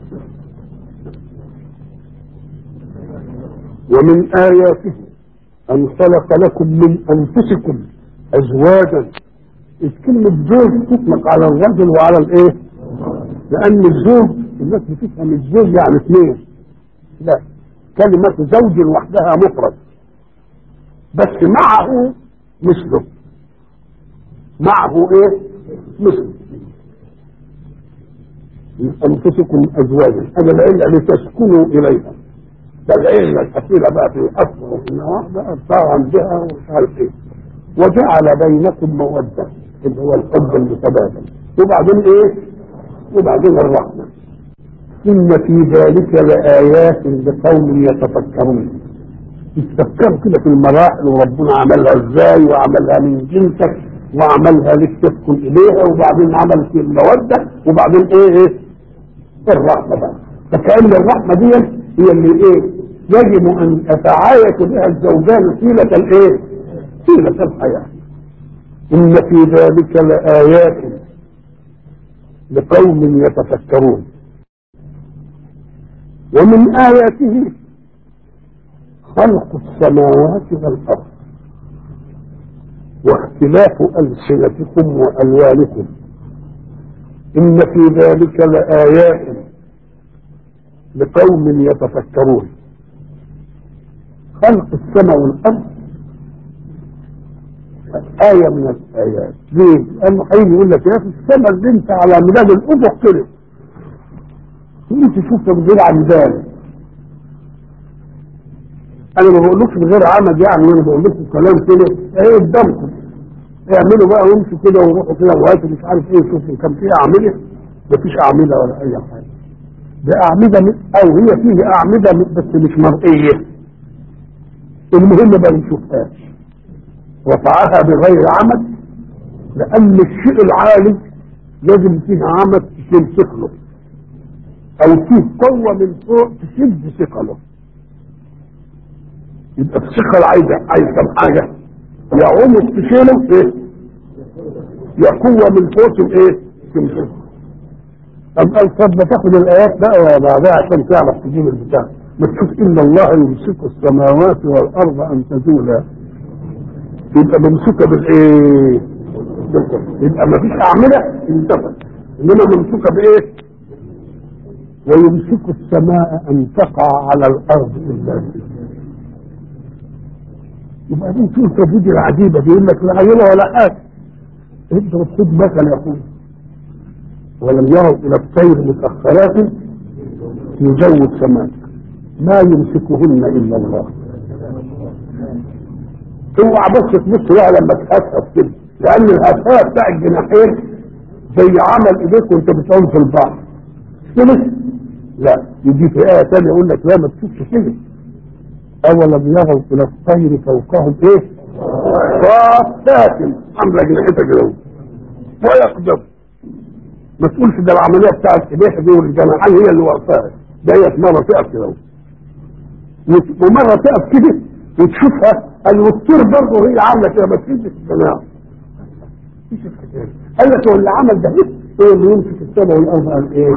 ومن آياته أن خلق لكم من أنفسكم أزواجا. كلمة زوج تطلق على الرجل وعلى الإيه؟ لأن الزوج الناس بتفهم الزوج يعني اثنين، لا، كلمة زوج لوحدها مفرد، بس معه مثله، معه ايه؟ مثله. من انفسكم ازواجا، هذا العلة لتسكنوا اليها. ده العلة الأصيلة بقى في الاصل وفي النوع بقى طبعا بها ومش عارف ايه. وجعل بينكم مودة اللي هو الحب المتبادل، وبعدين ايه؟ وبعدين الرحمة. إن في ذلك لآيات لقوم يتفكرون. يتفكروا كده في المراحل وربنا عملها ازاي وعملها من جنسك وعملها لك تسكن اليها، وبعدين عمل في الموده، وبعدين ايه ايه الرحمه بقى. فكأن الرحمه دي هي اللي ايه يجب ان يتعايش بها الزوجان طيله الايه طيله الحياه. ان في ذلك لآيات لقوم يتفكرون. ومن آياته خلق السماوات والأرض واختلاف ألسنتكم وألوانكم إن في ذلك لآيات لقوم يتفكرون. خلق السماء والأرض آية من الآيات. ليه؟ لأنه حين يقول لك يا أخي السماء اللي أنت على مداد الأفق كده أنت شوفها بغير عمدان. أنا ما بقولكش بغير عمد، يعني أنا بقول لكم كلام كده إيه قدامكم، اعملوا بقى وامشوا كده وروحوا كده وهاتوا مش عارف إيه. شوفوا كان فيها أعمدة؟ مفيش أعمدة ولا أي حاجة. ده أعمدة أو هي فيه أعمدة بس مش مرئية. المهم بقى نشوفهاش. رفعها بغير عمد لأن الشيء العالي لازم فيه عمد تشيل ثقله، أو فيه قوة من فوق تشد ثقله. يبقى الثقل عايزة عايز كم حاجة، يا عمد تشيله إيه، يا قوة من فوق إيه تمسكه. أم قال طب ما تاخد الآيات بقى بعدها عشان تعرف تجيب البتاع. ما تشوف إن الله يمسك السماوات والأرض أن تزولا، يبقى ممسوكه بالايه؟ بالقرآن. يبقى ما فيش اعمده انتفت، انما ممسوكه بايه؟ ويمسك السماء ان تقع على الارض الا باذنه. يبقى دي تشوف التوحيد العجيبه دي، يقول لك لا عيله ولا حاجه. اضرب خد مثل يقول ولم يروا الى الطير مسخرات في جو السماء ما يمسكهن الا الله. اوعى بس تبص بقى لما تهفف كده، لان الهفاء بتاع الجناحين زي عمل ايديك وانت بتعوم في البحر كده. لا يجي في ايه ثانيه يقول لك لا ما تشوفش كده. اولم يروا الى الطير فوقهم ايه؟ صافات عامله جناحتها كده ويقدر. ما تقولش ده العمليه بتاعت ايديها دي والجناحين هي اللي وقفها، ده هي مره تقف كده ومره تقف كده وتشوفها. الوتير برضه هي عامله كده بس تمسك السماء. مفيش الحكايه. قال لك هو اللي عمل ده هو اللي يمسك السماء والارض قال ايه؟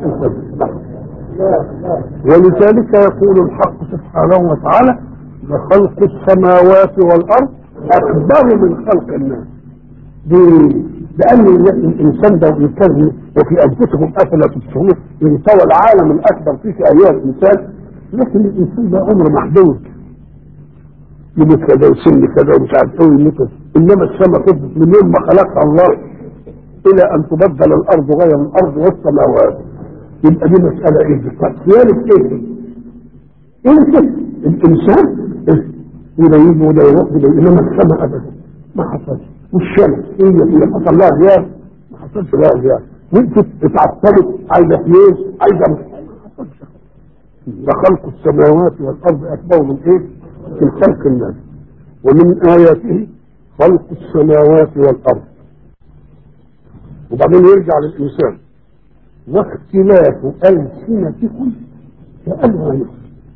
ولذلك يقول الحق سبحانه وتعالى لخلق السماوات والارض اكبر من خلق الناس. لان الانسان ده يكذب وفي انفسهم افلا تبصرون. ينطوى العالم الاكبر فيه في ايام الانسان، لكن الانسان ده عمره محدود، يموت كذا وسن كذا ومش عارف ايه ويموت. انما السماء تثبت من يوم ما خلقها الله الى ان تبدل الارض غير الارض والسماوات. يبقى دي مساله ايه؟ سياله ايه؟ انت الانسان وده يجي وده يروح وده، انما السماء ابدا ما حصلش. والشمس هي اللي حصل لها غياب ما حصلش لها غياب. وانت اتعطلت عايزه فلوس عايزه ما حصلش. لخلق السماوات والارض اكبر من ايه؟ من خلق الناس. ومن آياته خلق السماوات والأرض. وبعدين يرجع للإنسان واختلاف ألسنتكم وألوانكم.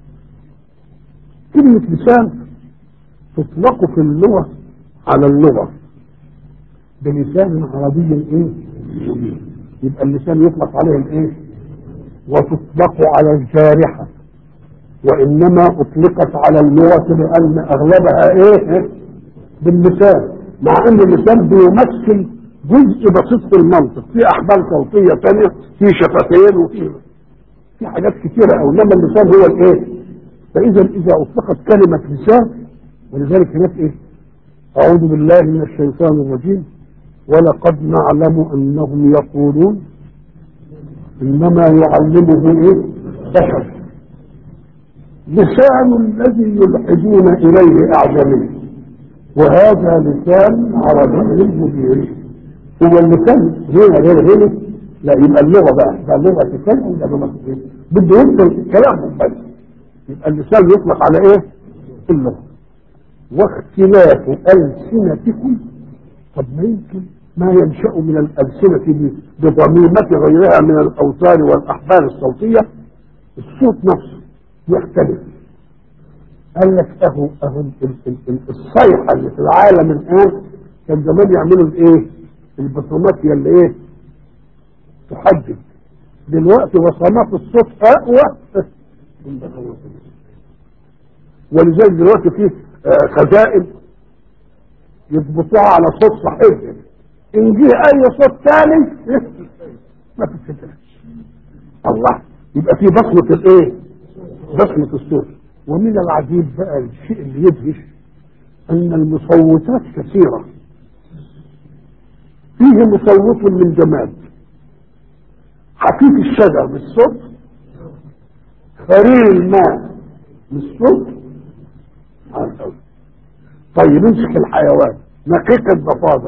كلمة لسان تطلق في اللغة على اللغة بلسان عربي ايه؟ يبقى اللسان يطلق عليه الايه؟ وتطلق على الجارحة، وإنما أطلقت على اللغة لأن أغلبها إيه؟ باللسان، مع أن اللسان بيمثل جزء بسيط في المنطق، في أحبال صوتية ثانية، في شفتين وفي في حاجات كثيرة أو إنما اللسان هو الإيه؟ فإذا إذا أطلقت كلمة لسان، ولذلك هناك إيه؟ أعوذ بالله من الشيطان الرجيم ولقد نعلم أنهم يقولون إنما يعلمه إيه؟ بشر. لسان الذي يلحدون إليه أعجمي وهذا لسان عربي مبين. هو اللسان هنا غير هنا؟ لا، يبقى اللغة بقى ده لغة لسان ولا لغة ايه؟ بده يوصل كلامهم بس. يبقى اللسان يطلق على ايه؟ اللغة. واختلاف ألسنتكم طب ما يمكن ما ينشأ من الألسنة بضميمة غيرها من الأوتار والأحبال الصوتية الصوت نفسه يختلف. قال لك اهو اهو الصيحة اللي في العالم الآن كان زمان يعملوا الايه؟ البصمات اللي ايه؟ تحدد. دلوقتي بصمات الصوت اقوى من بصمات الصوت. ولذلك دلوقتي فيه خزائن يضبطوها على صوت صاحبها، ان جه اي صوت ثاني ما تتفتحش. الله، يبقى في بصمة الايه؟ بصمة الصوت. ومن العجيب بقى الشيء اللي يدهش ان المصوتات كثيرة. فيه مصوت من جماد، حفيف الشجر بالصوت، خرير الماء بالصوت. طيب امسك الحيوان، نقيق الضفادع،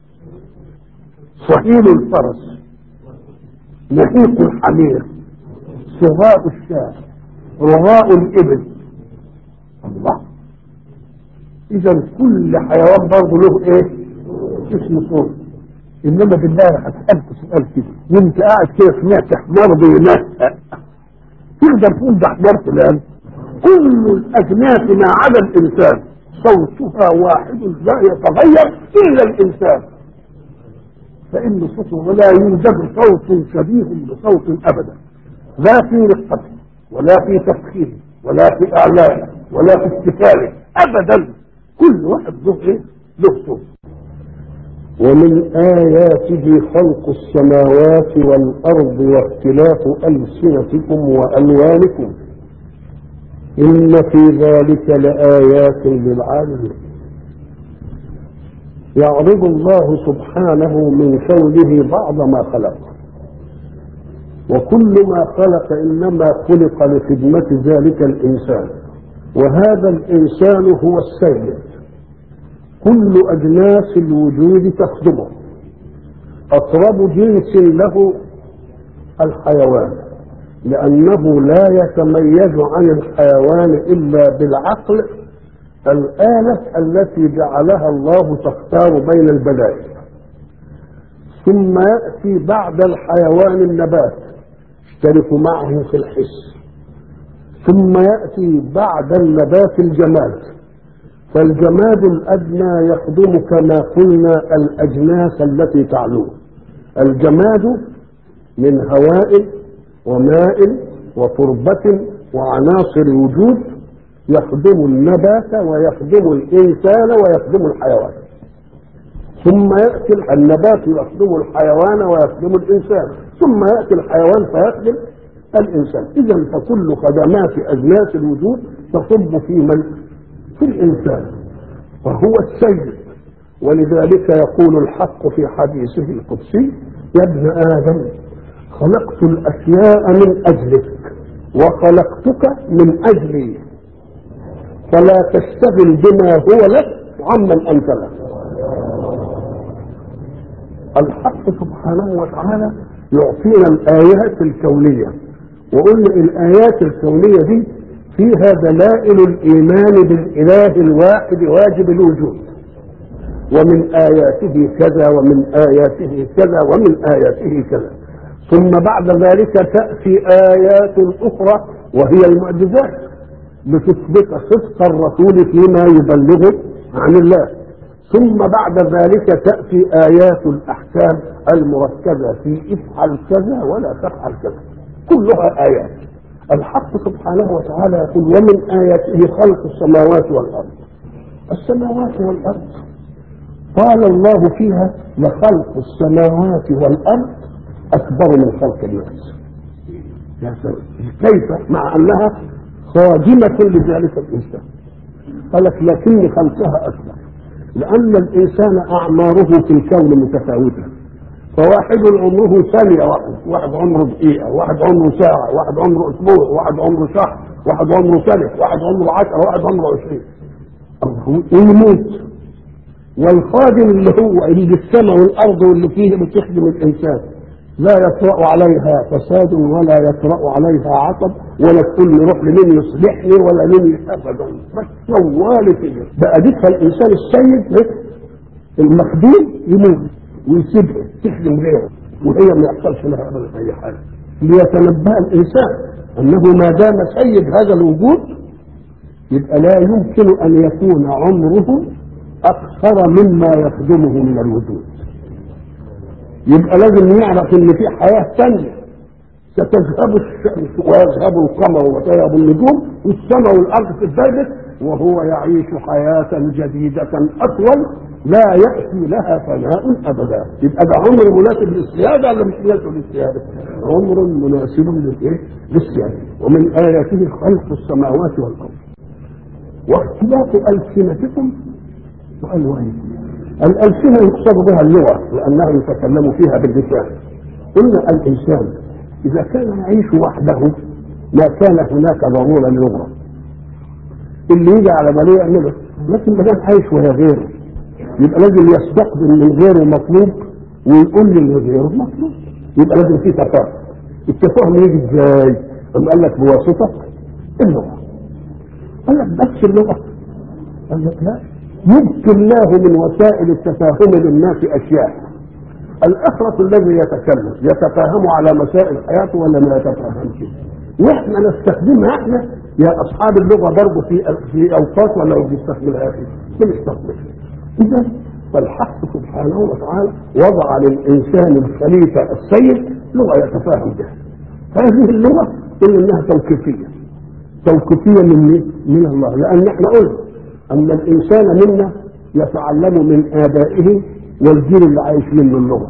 صهيل الفرس، نهيق الحمير، صغاء الشاة، رغاء الإبل. الله، إذا كل حيوان برضه له إيه؟ اسم صوت. إنما بالله هسألك سؤال كده، وأنت قاعد كده سمعت حمار بينهق، تقدر تقول ده حمار فلان؟ كل الأجناس ما عدا الإنسان صوتها واحد لا يتغير إلا الإنسان، فإن صوته ولا يوجد صوت شبيه بصوت أبدا، لا في رقته ولا في تفخيمه ولا في إعلانه ولا في استفاله أبدا. كل واحد له إيه؟ له صوت. ومن آياته خلق السماوات والأرض واختلاف ألسنتكم وألوانكم إن في ذلك لآيات للعالمين. يعرض الله سبحانه من كونه بعض ما خلق، وكل ما خلق إنما خلق لخدمة ذلك الإنسان، وهذا الإنسان هو السيد. كل أجناس الوجود تخدمه. أقرب جنس له الحيوان، لأنه لا يتميز عن الحيوان إلا بالعقل، الآلة التي جعلها الله تختار بين البدائل. ثم يأتي بعد الحيوان النبات يشترك معه في الحس، ثم يأتي بعد النبات الجماد، فالجماد الأدنى يخدم كما قلنا الأجناس التي تعلوه. الجماد من هواء وماء وتربة وعناصر وجود يخدم النبات ويخدم الإنسان ويخدم الحيوان، ثم يأتي النبات يخدم الحيوان ويخدم الإنسان، ثم يأتي الحيوان فيخدم الإنسان. إذن فكل خدمات أجناس الوجود تصب في من؟ في الإنسان، وهو السيد. ولذلك يقول الحق في حديثه القدسي: يا ابن آدم خلقت الأشياء من أجلك وخلقتك من أجلي، فلا تشتغل بما هو لك عمن أنت لك. الحق سبحانه وتعالى يعطينا الآيات الكونية، وقلنا الآيات الكونية دي فيها دلائل الإيمان بالإله الواحد واجب الوجود، ومن آياته كذا ومن آياته كذا ومن آياته كذا. ثم بعد ذلك تأتي آيات أخرى وهي المعجزات لتثبت صدق الرسول فيما يبلغه عن الله. ثم بعد ذلك تأتي آيات الأحكام المركزة في افعل كذا ولا تفعل كذا، كلها آيات. الحق سبحانه وتعالى يقول: ومن آياته خلق السماوات والأرض. السماوات والأرض قال الله فيها: لخلق السماوات والأرض أكبر من خلق الناس. يا سلام، كيف مع أنها خادمة لذلك الإنسان؟ قالت: لكن خلقها أكبر لأن الإنسان أعماره في الكون متفاوتة، فواحد عمره ثانية واحد، واحد عمره دقيقة، واحد عمره ساعة، واحد عمره أسبوع، واحد عمره شهر، واحد عمره سنة، واحد عمره عشرة، واحد عمره عشرين، ويموت. والخادم اللي هو اللي السماء والأرض واللي فيه بتخدم الإنسان لا يطرأ عليها فساد ولا يطرأ عليها عطب، ولا تقول لي روح لمين يصلحني ولا مين أبدا، بس طوال كده بقى. ديك الإنسان السيد المخدوم يموت ويسيبها تخدم غيره وهي ما يحصلش لها ابدا اي حاجه، ليتنبه الانسان انه ما دام سيد هذا الوجود يبقى لا يمكن ان يكون عمره اكثر مما يخدمه من الوجود. يبقى لازم يعرف ان في حياه ثانيه ستذهب الشمس ويذهب القمر وتذهب النجوم والسماء والارض تتبدل وهو يعيش حياه جديده اطول لا ياتي لها فناء ابدا. يبقى ده عمر مناسب للسياده ولا مش مناسب للسياده؟ عمر مناسب للايه؟ للسياده. ومن اياته خلق السماوات والارض واختلاف السنتكم والوانكم. الالسنه يقصد بها اللغه لانهم يتكلموا فيها باللسان. قلنا الانسان اذا كان يعيش وحده ما كان هناك ضروره للغه اللي يجي على باله يعمله، لكن ما دام عايش وهي غيره يبقى لازم يستقبل من غيره مطلوب ويقول لي من غيره مطلوب. يبقى لازم في تفاهم. التفاهم يجي ازاي؟ أم قال لك بواسطه اللغه. قال لك بس اللغه؟ قال لك لا، يمكن الله من وسائل التفاهم للناس اشياء. الاخرس الذي يتكلم يتفاهم على مسائل حياته ولا ما يتفاهمش؟ واحنا نستخدمها احنا يا اصحاب اللغه برضه في في اوقات ولا ما بنستخدمهاش؟ بنستخدمها. اذا فالحق سبحانه وتعالى وضع للانسان الخليفه السيد لغه يتفاهم بها. هذه اللغه قلنا انها توقيفيه. توقيفيه من من الله، لان احنا قلنا ان الانسان منا يتعلم من ابائه والجيل اللي عايش منه اللغه.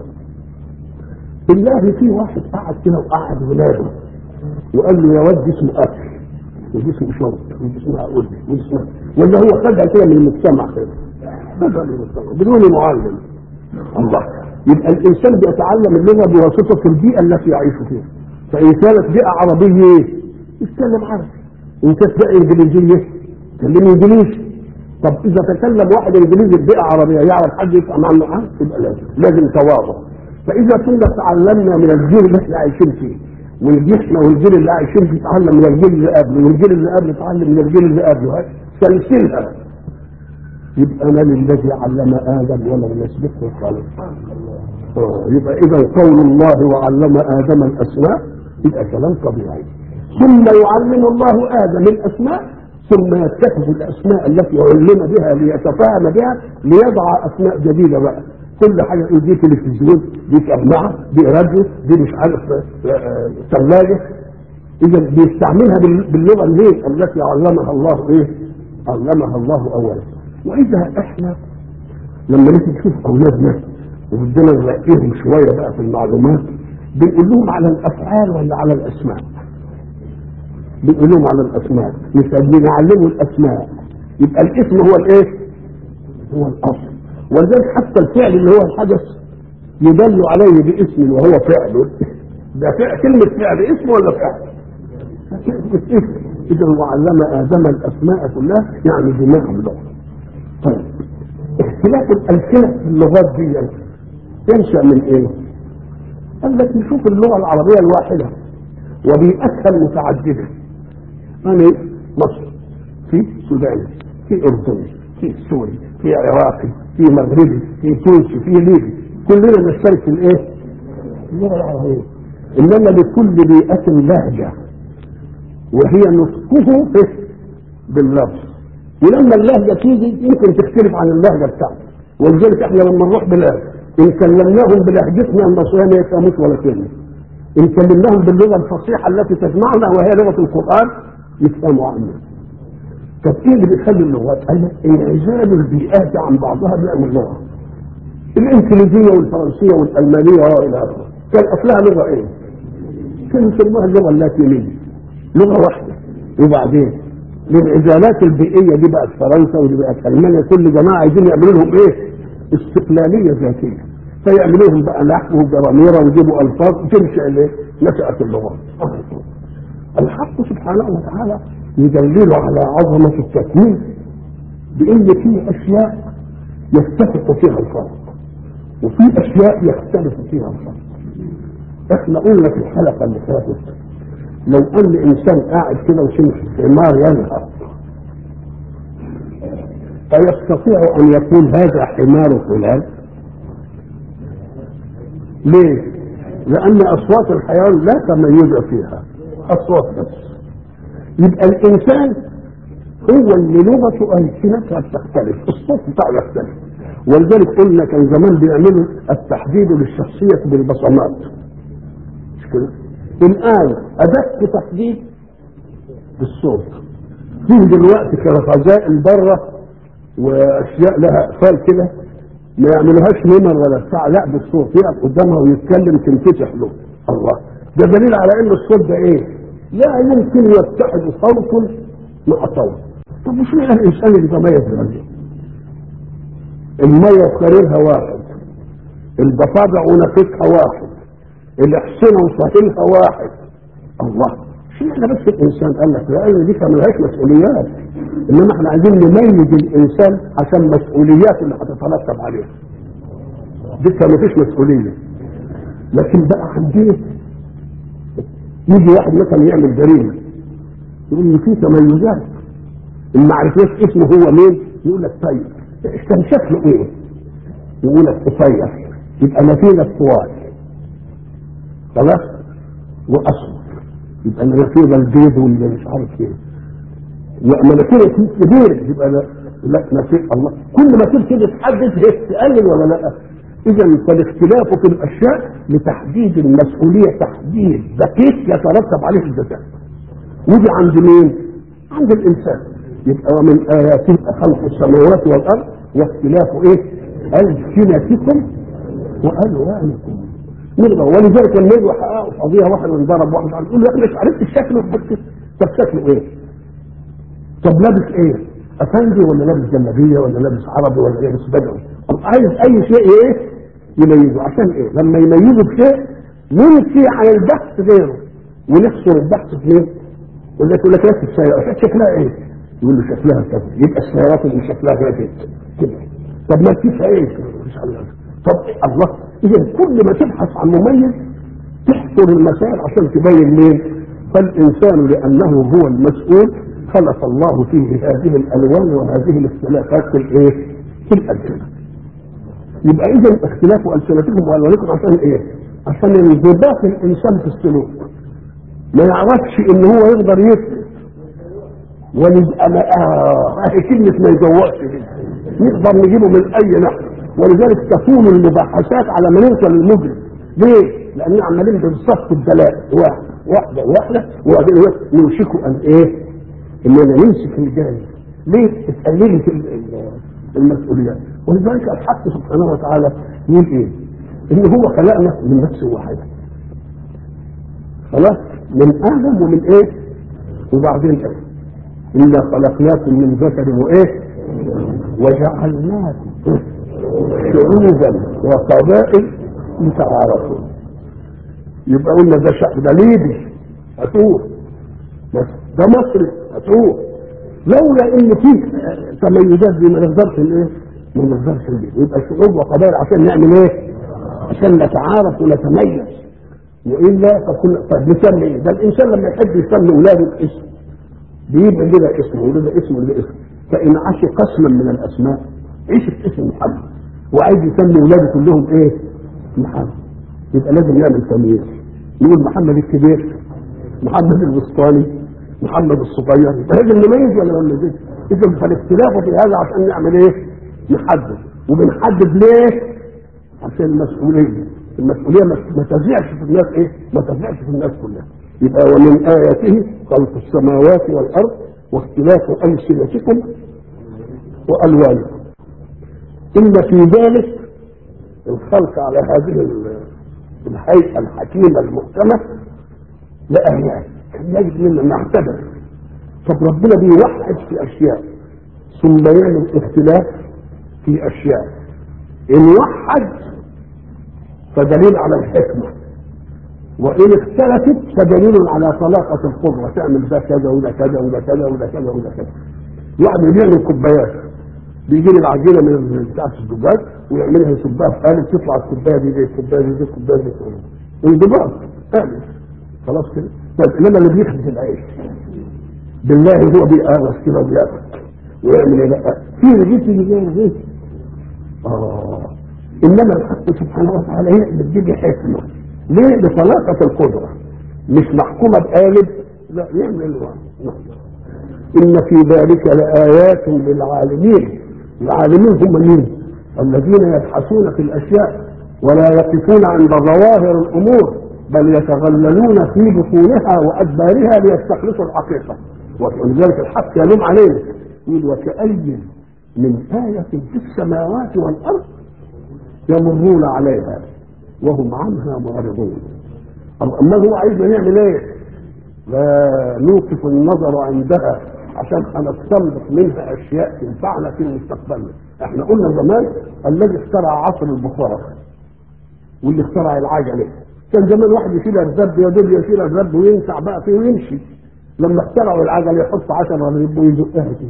بالله في واحد قعد كده وقعد ولاده وقال له يا ولد اسمه اكل ودي اسمه شرب ودي اسمه عقود ودي اسمه، ولا هو خدها كده من المجتمع كده خدها من المجتمع بدون معلم. الله. يبقى الانسان بيتعلم اللغه بواسطه البيئه التي يعيش فيها. فان كانت بيئه عربيه يتكلم عربي، وان كانت بيئه انجليزيه يتكلم انجليزي. طب اذا تكلم واحد انجليزي ببيئه عربيه يعرف حد يفهم عنه حاجه؟ يبقى لازم لازم تواضع. فاذا كنا تعلمنا من الجيل اللي احنا عايشين فيه والجيل والجيل اللي عايشين فيه تعلم من الجيل اللي قبله والجيل اللي قبله تعلم من الجيل اللي قبله سلسلها، يبقى من الذي علم ادم ولم يسبقه الخلق. يبقى اذا قول الله وعلم ادم الاسماء يبقى كلام طبيعي. ثم يعلم الله ادم الاسماء ثم يتخذ الاسماء التي علم بها ليتفاهم بها ليضع اسماء جديده بقى. كل حاجه يقول دي تلفزيون دي سماعه دي راديو دي مش عارف ثلاجه. اذا بيستعملها باللغه الايه التي علمها الله ايه؟ علمها الله اولا. واذا احنا لما نيجي نشوف اولادنا وبدنا نلاقيهم شويه بقى في المعلومات بنقول لهم على الافعال ولا على الاسماء؟ بنقول لهم على الاسماء. مش بنعلمه الاسماء يبقى الاسم هو الايه؟ هو الاصل. ولذلك حتى الفعل اللي هو الحدث يدل عليه باسم وهو فعل. ده فعل كلمه فعل اسم ولا فعل؟ اسم. اذا وعلم ادم الاسماء كلها يعني جميع اللغه. طيب اختلاف الالسنه في اللغات دي ينشا من ايه؟ قال لك نشوف اللغه العربيه الواحده وبيئتها المتعدده. يعني مصر في سوداني في اردني في سوري في عراقي في مغربي في تونسي في ليبي كلنا نشترك في الايه؟ اللغه العربيه. انما لكل بيئه لهجه وهي نطقه باللفظ. ولما اللهجه تيجي يمكن تختلف عن اللهجه بتاعته. ولذلك احنا لما نروح بلاد ان كلمناهم بلهجتنا المصريه ما يفهموش ولا كلمه. ان كلمناهم باللغه الفصيحه التي تجمعنا وهي لغه القران يفهموا عنها. طب ايه اللي بيخلي اللغات؟ قال انعزال البيئات عن بعضها بيعمل لغه. الانجليزيه والفرنسيه والالمانيه والى اخره كان اصلها لغه ايه؟ كانوا يسموها اللغه اللاتينيه لغه واحده. وبعدين الانعزالات البيئيه دي بقت فرنسا ودي بقت المانيا كل جماعه عايزين يعملوا لهم ايه؟ استقلاليه ذاتيه. فيعملوا لهم بقى نحو وجراميره ويجيبوا الفاظ تنشا الايه؟ نشات اللغات. الحق سبحانه وتعالى يدلل على عظمه التكوين بان في اشياء يتفق فيها الفرق وفي اشياء يختلف فيها الفرق. احنا قلنا في الحلقه اللي فاتت لو ان انسان قاعد كده وشمس حمار ينهر فيستطيع ان يكون هذا حمار فلان؟ ليه؟ لان اصوات الحيوان لا تميز فيها، اصوات بس. يبقى الانسان هو اللي لغته السنتها بتختلف، الصوت بتاعه يختلف. ولذلك قلنا كان زمان بيعملوا التحديد للشخصيه بالبصمات، مش كده؟ الان اداه تحديد بالصوت. فيه دلوقتي كغزائل بره واشياء لها اقفال كده ما يعملوهاش نمر ولا بتاع، لا بالصوت، يقف قدامها ويتكلم تنفتح له. الله، ده دليل على ان الصوت ده ايه؟ لا يمكن يتحد صوت مع صوت. طب مش معنى الانسان اللي بيتميز بهذا؟ الميه وقريرها واحد، الضفادع ونفسها واحد، الاحصنه وصهيلها واحد. الله، شو احنا بس الانسان قال لك لان دي ما لهاش مسؤوليات، انما احنا عايزين نميز الانسان عشان مسؤوليات اللي هتترتب عليها. دي ما فيش مسؤوليه. لكن بقى عندنا يجي واحد مثلا يعمل جريمه يقول لي في تميزات، اللي ما عرفناش اسمه هو مين يقول لك طيب كان شكله ايه؟ يقول لك قصير، يبقى نتيجه طوال، خلاص، واصفر، يبقى النتيجه البيض واللي مش عارف ايه، ومناخيره كبير يبقى لا لا نتيجه. الله، كل ما تبتدي تحدد هيك تقلل ولا لا؟ اذا فالاختلاف في الاشياء لتحديد المسؤوليه تحديد دقيق يترتب عليه الجزاء. ودي عند مين؟ عند الانسان. يبقى ومن اياته خلق السماوات والارض واختلاف ايه؟ السنتكم والوانكم. ولذلك لما يجوا يحققوا قضيه واحد وانضرب واحد يقول له احنا مش عرفت الشكل وحطيت. طب شكله ايه؟ طب لابس ايه؟ افندي ولا لابس جلابيه ولا لابس عربي ولا لابس بدوي؟ عايز اي شيء ايه؟ يميزه. عشان ايه؟ لما يميزه بشيء ينفي عن البحث غيره ونحصر البحث في مين؟ يقول لك يقول لك نفس السيارات شكلها ايه؟ يقول له شكلها كذا، يبقى السيارات اللي شكلها كذا كده. طب ما فيش ايه؟ مش الله. طب الله، اذا كل ما تبحث عن مميز تحصر المسائل عشان تبين مين؟ فالانسان لانه هو المسؤول خلق الله فيه هذه الالوان وهذه الاختلافات في الايه؟ في الالسنه. يبقى اذا اختلاف السنتكم والوانكم عشان ايه؟ عشان انضباط الانسان في السلوك، ما يعرفش ان هو يقدر يثبت ونبقى اه اهي كلمه ما يجوعش دي نقدر نجيبه من اي ناحيه. ولذلك تكون المباحثات على ما نوصل للمجرم. ليه؟ لان عمالين بنصف الدلائل واحد واحده واحده وبعدين يوشكوا ان ايه؟ اننا نمسك الجانب. ليه؟ اتقللت المسؤوليات. ولذلك الحق سبحانه وتعالى يقول ايه؟ ان هو خلقنا من نفس واحده، خلاص، من ادم ومن ايه؟ وبعدين ايه؟ انا خلقناكم من ذكر وايه؟ وجعلناكم شعوبا وقبائل لتعارفوا. يبقى قلنا ده شعب، ده ليبي هتوه، ده مصري هتوه. لولا ان في تميزات دي ما نقدرش الايه؟ ما نقدرش نجيب. يبقى شعوب وقبائل عشان نعمل ايه؟ عشان نتعارف ونتميز. والا فكل طب نسمي ايه؟ ده الانسان لما يحب يسمي اولاده باسم بيبقى كده اسمه وده اسمه وده اسمه. فان عاش قسما من الاسماء عيش اسم محمد وعايز يسمي اولاده كلهم ايه؟ محمد. يبقى لازم يعمل تمييز، يقول محمد الكبير، محمد الوسطاني، محمد الصغير. يبقى لازم نميز ولا ما نميزش؟ اذا فالاختلاف في هذا عشان نعمل ايه؟ نحدد. وبنحدد ليه؟ عشان المسؤوليه. المسؤوليه ما تزيعش في الناس ايه؟ ما تزيعش في الناس كلها. يبقى ومن اياته خلق السماوات والارض واختلاف السنتكم والوانكم ان في ذلك الخلق على هذه الهيئه الحكيمه المحكمه لايات يجب ان نعتبر. طب ربنا بيوحد في اشياء ثم يعمل اختلاف في اشياء. ان وحد فدليل على الحكمه، وان اختلفت فدليل على طلاقه القدره، تعمل ده كذا وده كذا وده كذا وده كذا وده كذا. يعني بيعمل كوبايات، بيجي لي العجينه من بتاعت الزجاج ويعملها يصبها في قالب تطلع الكوبايه دي زي الكوبايه دي زي الكوبايه دي. انضباط قالب خلاص كده. طيب انما اللي بيخبز العيش بالله هو بيقرص كده وبياكل، ويعمل ايه بقى؟ في رغيف اللي جاي رغيف. اه انما الحق سبحانه وتعالى هي بتجيب حكمه. ليه؟ بطلاقه القدره، مش محكومه بقالب، لا يعمل الوعي. ان في ذلك لآيات للعالمين. العالمين هم مين؟ الذين يبحثون في الاشياء ولا يقفون عند ظواهر الامور، بل يتغللون في بطونها وادبارها ليستخلصوا الحقيقه. ولذلك الحق يلوم علينا يقول وكأي من آية في السماوات والأرض يمرون عليها وهم عنها معرضون. أما هو عايزنا نعمل ايه؟ لا نوقف النظر عندها عشان هنستنبط منها اشياء تنفعنا في مستقبلنا. احنا قلنا زمان الذي اخترع عصر البخار واللي اخترع العجله، كان زمان واحد يشيل الرب يدل يشيل الرب وينسع بقى فيه ويمشي. لما اخترعوا العجله يحط عشرة رب ويزقها كده.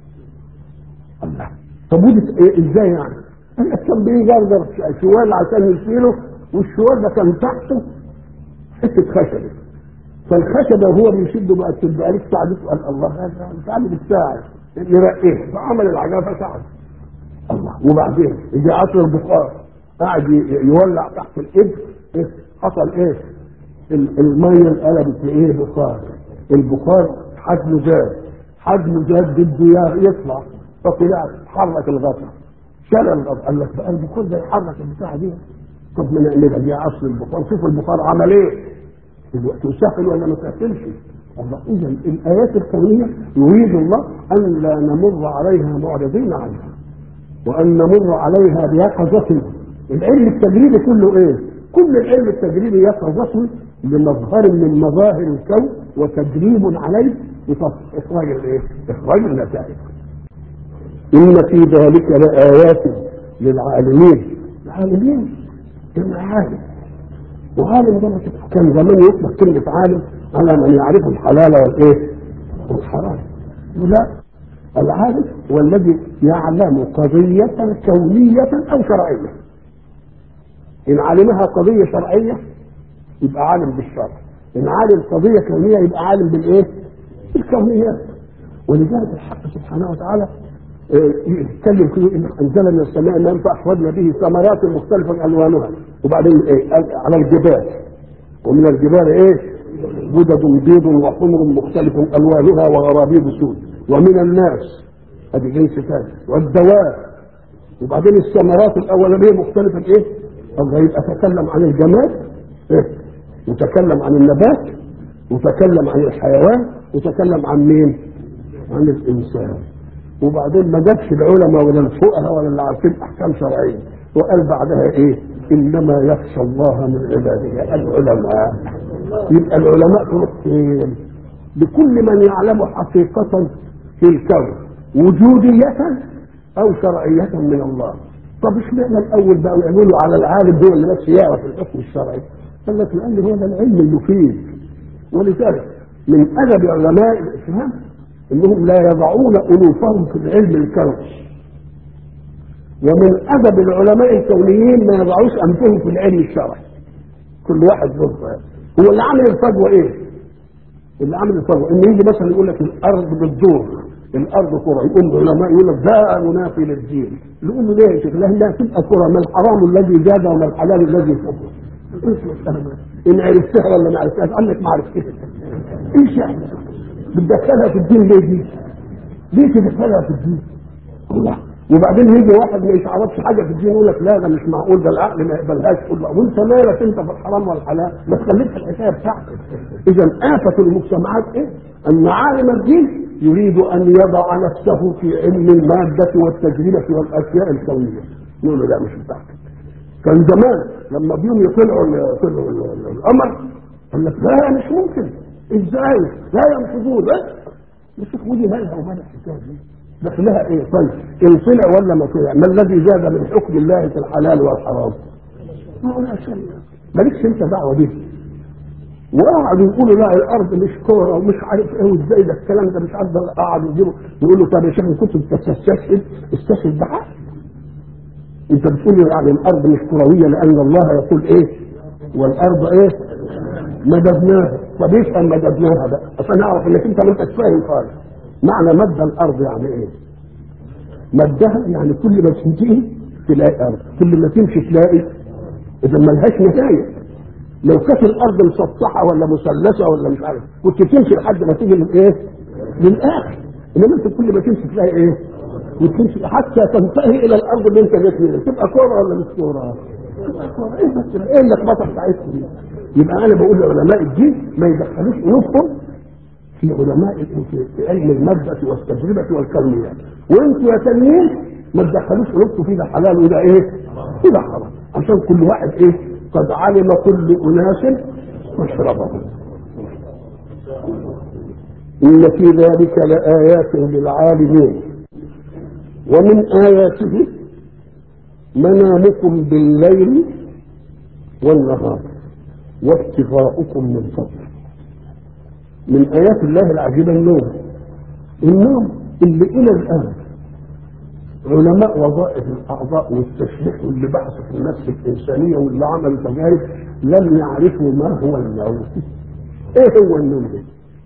الله، طب ودي ازاي يعني؟ كان بيجرجر شوال عشان يشيله، والشوال ده كان تحته حته خشبه، فالخشبه وهو بيشده بقى تبقى لك ساعدته. قال الله هذا تعالى بالساعد نرقيه، فعمل العجله فساعد الله. وبعدين يجي عصر البخار قاعد يولع تحت الابر، إيه؟ حصل ايه؟ الميه انقلبت لايه؟ بخار. البخار حجمه زاد، حجمه زاد بده يطلع، فطلع حرك الغطا، شال الغطا. قال لك بقى البخار ده يحرك البتاعه دي، طب ما نعملها دي عصر البخار. شوف البخار عمل ايه الوقت، سهل ولا ما سهلش؟ الله. اذا الايات الكونيه يريد الله ان لا نمر عليها معرضين عنها، وان نمر عليها بيقظه. العلم التجريبي كله ايه؟ كل العلم التجريبي يقظه لمظهر من مظاهر الكون وتدريب عليه لإخراج الايه؟ إخراج النتائج. إن في ذلك لآيات للعالمين. العالمين كان عالم، وعالم ده كان زمان يطلق كلمة عالم على من يعرف الحلال والايه؟ والحرام. لا، العالم هو الذي يعلم قضية كونية أو شرعية. إن علمها قضية شرعية يبقى عالم بالشرع، إن علم قضية كونية يبقى عالم بالإيه؟ بالكونيات. ولذلك الحق سبحانه وتعالى يتكلم كده إن أنزل من السماء ماء فأخرجنا به ثمرات مختلفة ألوانها، وبعدين إيه؟ على الجبال، ومن الجبال إيه؟ جدد بيض وحمر مختلف ألوانها وغرابيب سود، ومن الناس هذه جنس ثاني، والدواب. وبعدين الثمرات الأولانية مختلفة إيه؟ الله يبقى تكلم عن الجماد إيه؟ وتكلم عن النبات، وتكلم عن الحيوان، وتكلم عن مين؟ عن الإنسان. وبعدين ما جابش العلماء ولا الفقهاء ولا اللي عارفين أحكام شرعية، وقال بعدها إيه؟ إنما يخشى الله من عباده العلماء. يبقى العلماء تروح فين؟ لكل من يعلم حقيقة في الكون وجودية أو شرعية من الله. طب اشمعنى الأول بقى يقولوا على العالم هو اللي بس يعرف الحكم الشرعي؟ قال لك لأن هو ده العلم المفيد. ولذلك من أدب علماء الإسلام إنهم لا يضعون ألوفهم في العلم الكوني، ومن أدب العلماء الكونيين ما يضعوش أنفسهم في العلم الشرعي. كل واحد ضده. هو اللي عامل الفجوة إيه؟ اللي عامل الفجوة إن يجي مثلا يقول لك الأرض بتدور، الأرض كرة، يقول العلماء يقول لك ده منافي للدين. يقول له ليه يا شيخ؟ لأنها تبقى كرة، ما الحرام الذي زاد وما الحلال الذي فضل. إن عرفتها ولا ما عرفتهاش؟ قال لك ما عرفتها. إيش يعني؟ بتدخلها في الدين ليه دي؟ ليه تدخلها في الدين؟ الله. وبعدين يجي واحد ما يعرفش حاجه في الدين يقول لك لا ده مش معقول، ده العقل ما يقبلهاش. تقول له وانت مالك انت في الحرام والحلال؟ ما تخليش الحكايه بتاعتك. اذا آفة المجتمعات ايه؟ ان عالم الدين يريد ان يضع نفسه في علم الماده والتجربه والاشياء الكونيه. نقول له لا مش بتاعتك. كان زمان لما بيهم يطلعوا طلعوا القمر قال لك لا مش ممكن، ازاي؟ لا ينفذون. مش خدي مالها ومال الحكايه دي؟ دخلها ايه؟ طيب ان طلع ولا ما طلع؟ ما الذي زاد من حكم الله في الحلال والحرام؟ ما هو لا شيء، مالكش انت دعوه به. وقعدوا يقولوا لا الارض مش كوره ومش عارف ايه وازاي ده الكلام ده مش عارف. قعدوا يجيبوا يقولوا طب يا شيخ ان كنت بتستشهد استشهد بحق. انت بتقول يعني الارض مش كرويه لان الله يقول ايه؟ والارض ايه؟ مددناها. طب يفهم مددناها بقى عشان اعرف انك انت ما انتش فاهم خالص. معنى مد الارض يعني ايه؟ مدها يعني كل ما تنتهي تلاقي ارض، كل ما تمشي تلاقي، اذا ملهاش نهايه. لو كانت الارض مسطحه ولا مثلثه ولا مش عارف كنت تمشي لحد ما تيجي للايه؟ للاخر. انما انت كل ما تمشي تلاقي ايه؟ وتمشي حتى تنتهي الى الارض اللي انت جيت منها. تبقى كوره ولا مش كوره؟ تبقى كوره. ايه بس ايه اللخبطه بتاعتكم دي؟ يبقى انا بقول لعلماء الدين ما يدخلوش قلوبهم في علماء في علم المادة والتجربة والكونيات، وانتوا يا تانيين ما تدخلوش قلوبكم في ده حلال وده ايه؟ وده حرام، عشان كل واحد ايه؟ قد علم كل اناس مشربهم. ان في ذلك لآيات للعالمين ومن آياته منامكم بالليل والنهار وابتغاؤكم من فضله. من آيات الله العجيبة النوم. النوم اللي إلى الآن علماء وظائف الأعضاء والتشريح واللي بحثوا في النفس الإنسانية واللي عملوا تجارب لم يعرفوا ما هو النوم. إيه هو النوم ده؟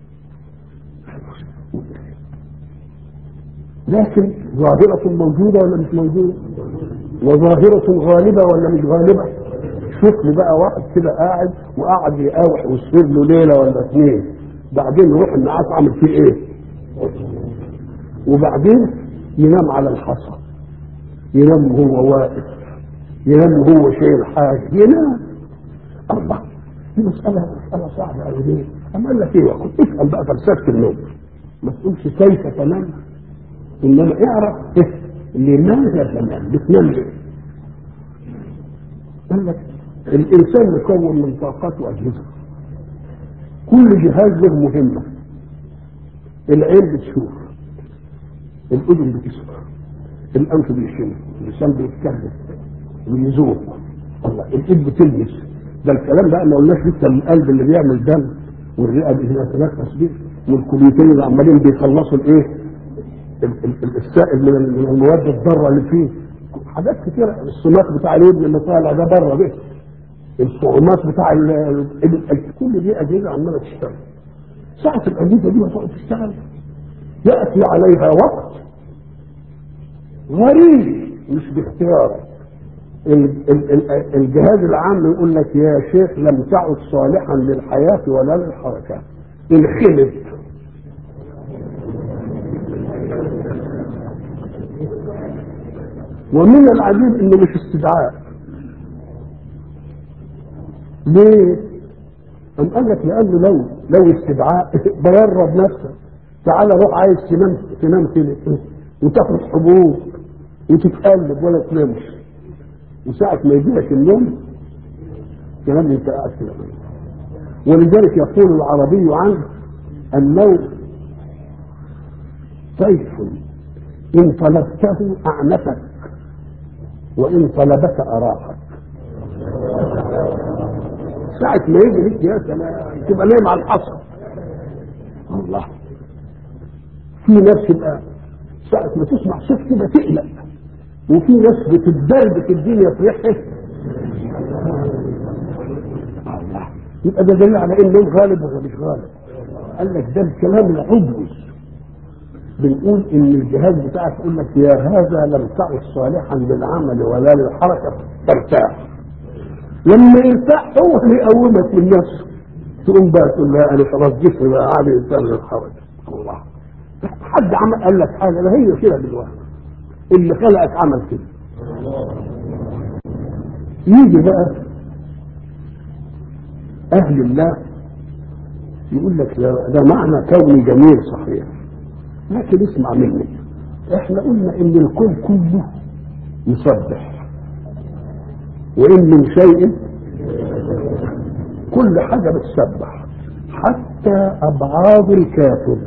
لكن ظاهرة موجودة ولا مش موجودة؟ وظاهرة غالبة ولا مش غالبة؟ شوف لي بقى واحد كده قاعد وقاعد يقاوح ويصير له ليلة ولا اثنين، بعدين يروح النعاس عامل فيه ايه؟ وبعدين ينام على الحصى، ينام وهو واقف، ينام وهو شايل حاجه، ينام. الله، دي مساله مساله صعبه قوي. ليه؟ اما قال لك ايه؟ افهم بقى فلسفه النوم، ما تقولش كيف تنام، انما اعرف إيه لماذا تنام، بتنام ليه؟ قال لك الانسان مكون من طاقات واجهزه، كل جهاز له مهمه. العين بتشوف، الاذن بتسمع، الانف بيشم، اللسان بيتكلم ويذوق، الله الايد بتلمس. ده الكلام بقى ما قلناش لسه القلب اللي بيعمل دم والرئه اللي بتتنفس بيه والكليتين اللي عمالين بيخلصوا الايه؟ السائل من المواد الضاره اللي فيه، حاجات كتيره. السماك بتاع الودن اللي طالع ده بره بيه، الصعومات بتاع كل دي اجهزه عماله تشتغل. ساعه الاجهزه دي ما تقعد تشتغل ياتي عليها وقت غريب مش باختيارك. الجهاز العام يقول لك يا شيخ لم تعد صالحا للحياه ولا للحركه، انخلد. ومن العجيب انه مش استدعاء. ليه؟ أم قال لك لأنه لو لو استدعاء بيرب نفسك. تعالى روح عايز تنام تنام كده وتاخد حبوب وتتقلب ولا تنامش، وساعة ما يجيلك النوم تنام انت قاعد كده. ولذلك يقول العربي عنه النوم سيف إن طلبته أعنفك وإن طلبك أراحك. ساعة ما يجي ليك يا سلام تبقى نايم على الحصى. الله، في ناس تبقى ساعة ما تسمع صوت كده تقلق، وفي ناس بتتدربك الدنيا في ريحته. الله، يبقى ده دليل على ان النوم غالب ولا مش غالب. قال لك ده الكلام العضوي، بنقول ان الجهاز بتاعك يقول لك يا هذا لم تعد صالحا للعمل ولا للحركه ترتاح. لما يرتاح هو اللي يقومك من نفسه، تقوم بقى تقول لا انا خلاص جسمي بقى عالي انسان للحركه. الله، حد عمل قال لك حاجه؟ لا هي كده دلوقتي اللي خلقك عمل كده. يجي بقى اهل الله يقول لك ده معنى كوني جميل صحيح، لكن اسمع مني، احنا قلنا ان الكون كله يسبح، وان من شيء كل حاجه بتسبح حتى ابعاد الكافر.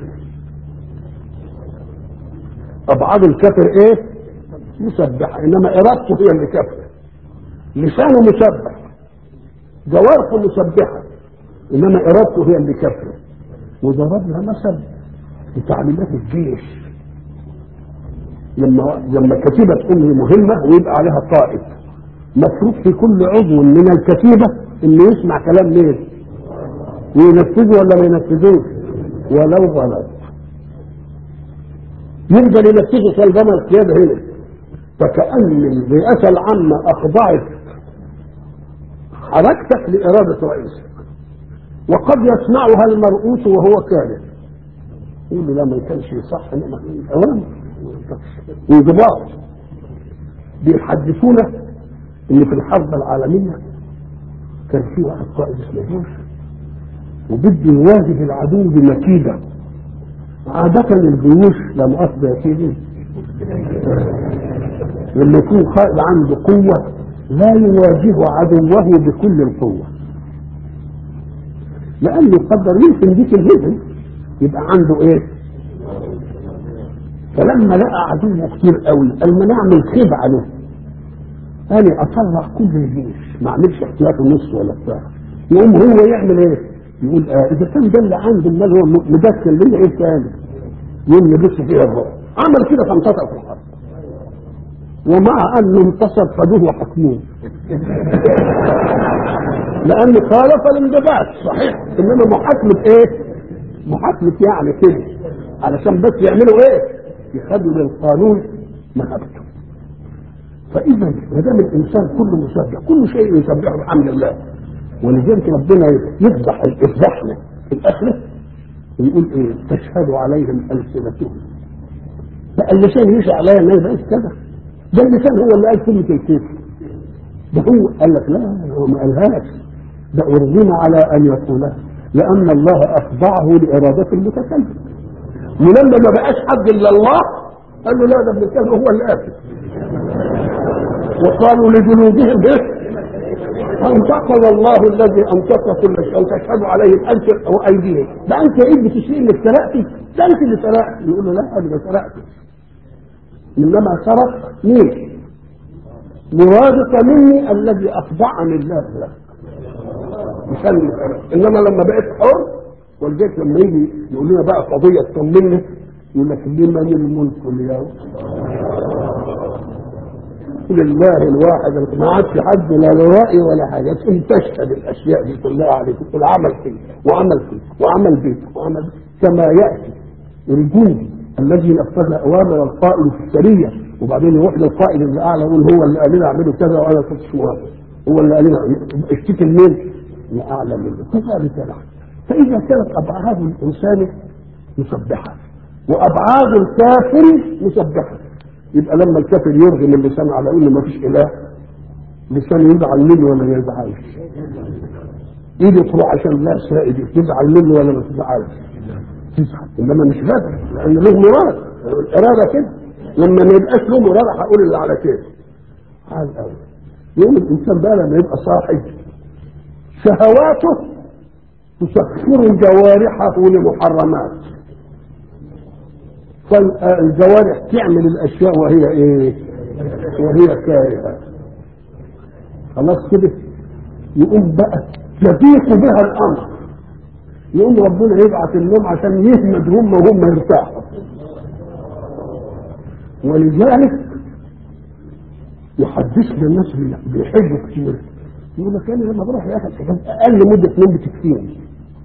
ابعاد الكافر ايه؟ مسبحه، انما ارادته هي اللي كافره. لسانه مسبح، جوارحه مسبحه، انما ارادته هي اللي كافره. وضرب لها مثل في تعليمات الجيش، لما لما كتيبه تقوم مهمه ويبقى عليها قائد، مفروض في كل عضو من الكتيبه انه يسمع كلام مين وينفذه ولا ما ينفذوش ولو غلط. يقدر ينفذه سلطنة القيادة هنا. فكأن الرئاسة العامة أخضعت حركتك لإرادة رئيسك، وقد يصنعها المرؤوس وهو كاره، يقول له لا ما كانش صح، أوامر وانضباط. بيحدثونا ان في الحرب العالمية كان في واحد قائد اسمه بوش وبده يواجه العدو بمكيدة. عادة الجيوش لا مؤاخذة يا سيدي لما يكون قائد عنده قوة لا يواجه عدوه بكل القوة، لأنه قدر يمكن ديك الهزم يبقى عنده ايه. فلما لقى عدو كتير قوي قال ما نعمل خدعة له، انا اطلع كل الجيش ما اعملش احتياط نص ولا بتاع، يقوم هو يعمل ايه؟ يقول اه اذا كان ده اللي عنده المال هو مدخل ليا ايه تاني؟ يقوم يبص فيها الرعب. عمل كده فانتصر في الحرب، ومع انه انتصر خدوه وحكموه لانه خالف الانضباط صحيح، انما محاكمه ايه؟ محاكمه يعني كده علشان بس يعملوا ايه؟ يخدوا للقانون مهابته. فاذا ما دام الانسان كله مسبح، كل شيء يسبحه بحمد الله، ولذلك ربنا يفضح يفضحنا في الاخره ويقول ايه؟ تشهد عليهم السنتهم. بقى اللسان يشهد عليا ان يبقى كذا، ده اللسان هو اللي قال كلمه الكفر، ده هو قال لك لا هو ما قالهاش، ده ارغم على ان يقولها لان الله اخضعه لاراده المتكلم. ولما ما بقاش حد الا الله قال له لا ده ابن الكلب هو اللي قاتل. وقالوا لجنودهم ايه؟ انطقنا الله الذي انطق كل شيء وتشهد عليه الالسن وايديهم. ده انت ايه بتشير انك سرقتي؟ ده انت اللي سرقت. يقول له لا انا ما سرقتش، انما سرق مين؟ مرادك مني الذي اخضعني الله لك. مش انا اللي سرقت، انما لما بقيت حر ولذلك لما يجي يقول لنا بقى قضيه تطمنا يقول لك لمن الملك اليوم؟ لله الواحد، ما عادش حد لا له راي ولا حاجه، تقوم تشهد الاشياء دي كلها عليك، تقول عمل فيه وعمل فيه وعمل بيه وعمل بيه. كما ياتي الجندي الذي نفذ اوامر القائد في السريه وبعدين يروح للقائد اللي اعلى يقول هو اللي قال لنا اعملوا كذا وانا كنت موافق، هو اللي قال لنا اشتكي لمين؟ لاعلى منه. كذلك نحن. فاذا كانت ابعاد الانسان مسبحه وابعاد الكافر مسبحه، يبقى لما الكافر يرغم اللسان على انه ما فيش اله، لسانه يزعل منه ولا ما يزعلش؟ ايده تروح عشان لا سائد تزعل منه ولا ما تزعلش؟ تزعل، انما مش قادر لان له مراد، الاراده كده. لما ما يبقاش له مراد هقول اللي على كده عال قوي. يوم الانسان بقى لما يبقى صاحب شهواته تسخر جوارحه لمحرمات، فالجوارح تعمل الاشياء وهي ايه؟ وهي كارهه. خلاص كده يقوم بقى يضيق بها الامر، يقوم ربنا يبعث النوم عشان يهمد هم وهم يرتاحوا. ولذلك يحدثنا الناس بيحبوا كتير، يقول لك انا لما بروح يا اخي اقل مده نوم بتكفيني،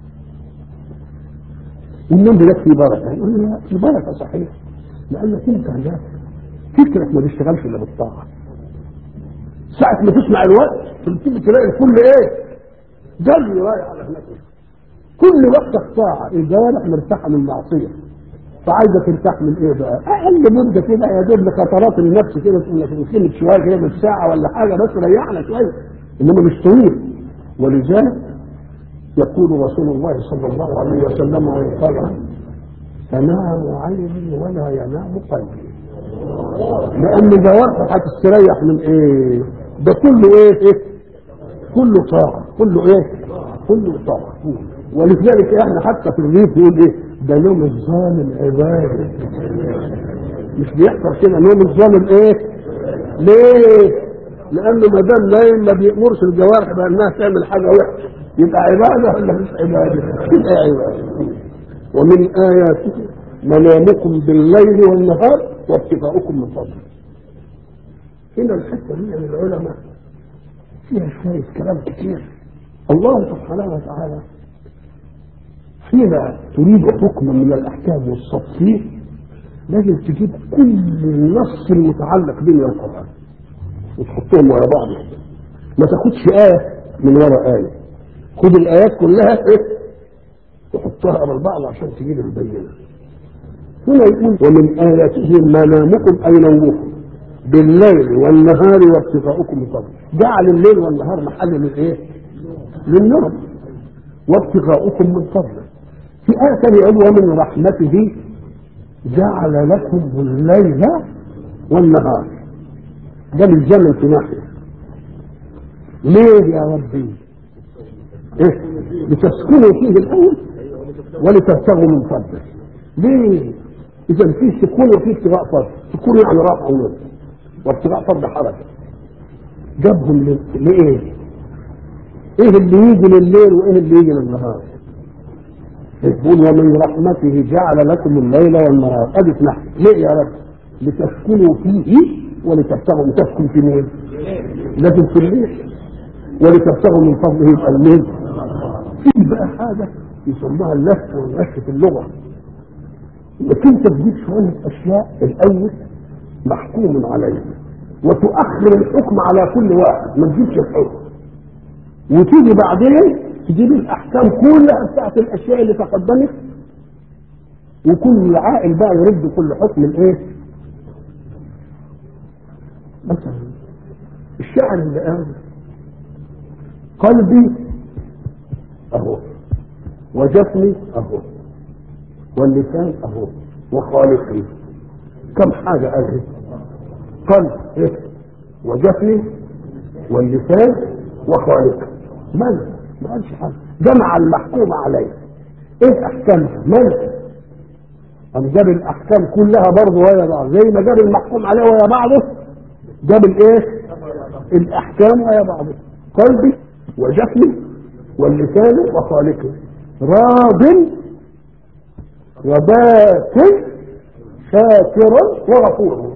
والنوم ده فيه بركه. يقول لي لا في بركه صحيح، لانك انت عندك فكرك ما بيشتغلش الا بالطاعه. ساعه ما تسمع الوقت تبتدي تلاقي الكل ايه؟ جري رايح على هناك. كل وقتك طاعه، الجوارح مرتاحه من المعصيه، فعايزه ترتاح من ايه بقى؟ اقل مده كده يا دوب لخطرات النفس كده، تقول لك نسيب شويه كده من ساعه ولا حاجه بس ريحنا شويه، انما مش طويل. ولذلك يقول رسول الله صلى الله عليه وسلم وقال تنام عيني ولا ينام قلبي، لان جوارحك هتستريح من ايه؟ ده كله ايه؟ ايه؟ كله طاعه، كله ايه؟ كله طاعه. ولذلك احنا حتى في الريف يقول ايه؟ ده نوم الظالم عباده. مش بيحصل كده نوم الظالم ايه؟ ليه؟ لانه ما دام نايم ما بيامرش الجوارح بانها تعمل حاجه وحشه، يبقى عباده ولا مش عباده؟ يبقى عباده. ومن اياته منامكم بالليل والنهار وابتغاؤكم من فضله. هنا الحته دي من العلماء فيها شويه كلام كتير. الله سبحانه وتعالى حين تريد حكما من الاحكام والتفصيل لازم تجيب كل النص المتعلق به القرآن وتحطهم ورا بعض، ما تاخدش آية من ورا آية، خد الآيات كلها إيه وحطها ورا بعض عشان تجيب البينة. هنا يقول ومن آياته منامكم أي نومكم بالليل والنهار وابتغاؤكم من فضله، جعل الليل والنهار محل للإيه؟ للنوم وابتغاؤكم من فضله. في آية ثانية يقول ومن رحمته جعل لكم الليل والنهار، ده الزمن في ناحية. ليه يا ربي؟ إيه؟ لتسكنوا فيه الأول ولتبتغوا من فضله. ليه؟ إذا في سكون وفي ابتغاء فضل، سكون يعني راحة ونوم، وابتغاء فضل حركة. جابهم لإيه؟ إيه اللي يجي لليل وإيه اللي يجي للنهار؟ يقول ومن رحمته جعل لكم الليل والنهار، أدت نحن. ليه يا رب؟ لتسكنوا فيه ولتبتغوا. تسكن في مين؟ لازم في الليل، ولتبتغوا من فضله يبقى الليل. في بقى حاجة يسموها اللف والغش في اللغة، انك انت تجيب شوية اشياء الاول محكوم عليها وتؤخر الحكم على كل واحد، ما تجيبش الحكم وتيجي بعدين تجيب الاحكام كلها بتاعت الاشياء اللي تقدمت، وكل عاقل بقى يرد كل حكم الايه. مثلا الشاعر اللي قال قلبي اهو وجفني اهو واللسان اهو وخالقي، كم حاجة قال قلب ايه وجفني واللسان وخالقي، ماذا؟ ما قالش حاجة، جمع المحكوم عليه. ايه احكامها؟ ماذا؟ قام جاب الاحكام كلها برضه ويا بعض، زي ما جاب المحكوم عليه ويا بعضه جاب الايه الاحكام ويا بعضه. قلبي وجفني واللسان وخالقي راض وباكر شاكرا وغفورا.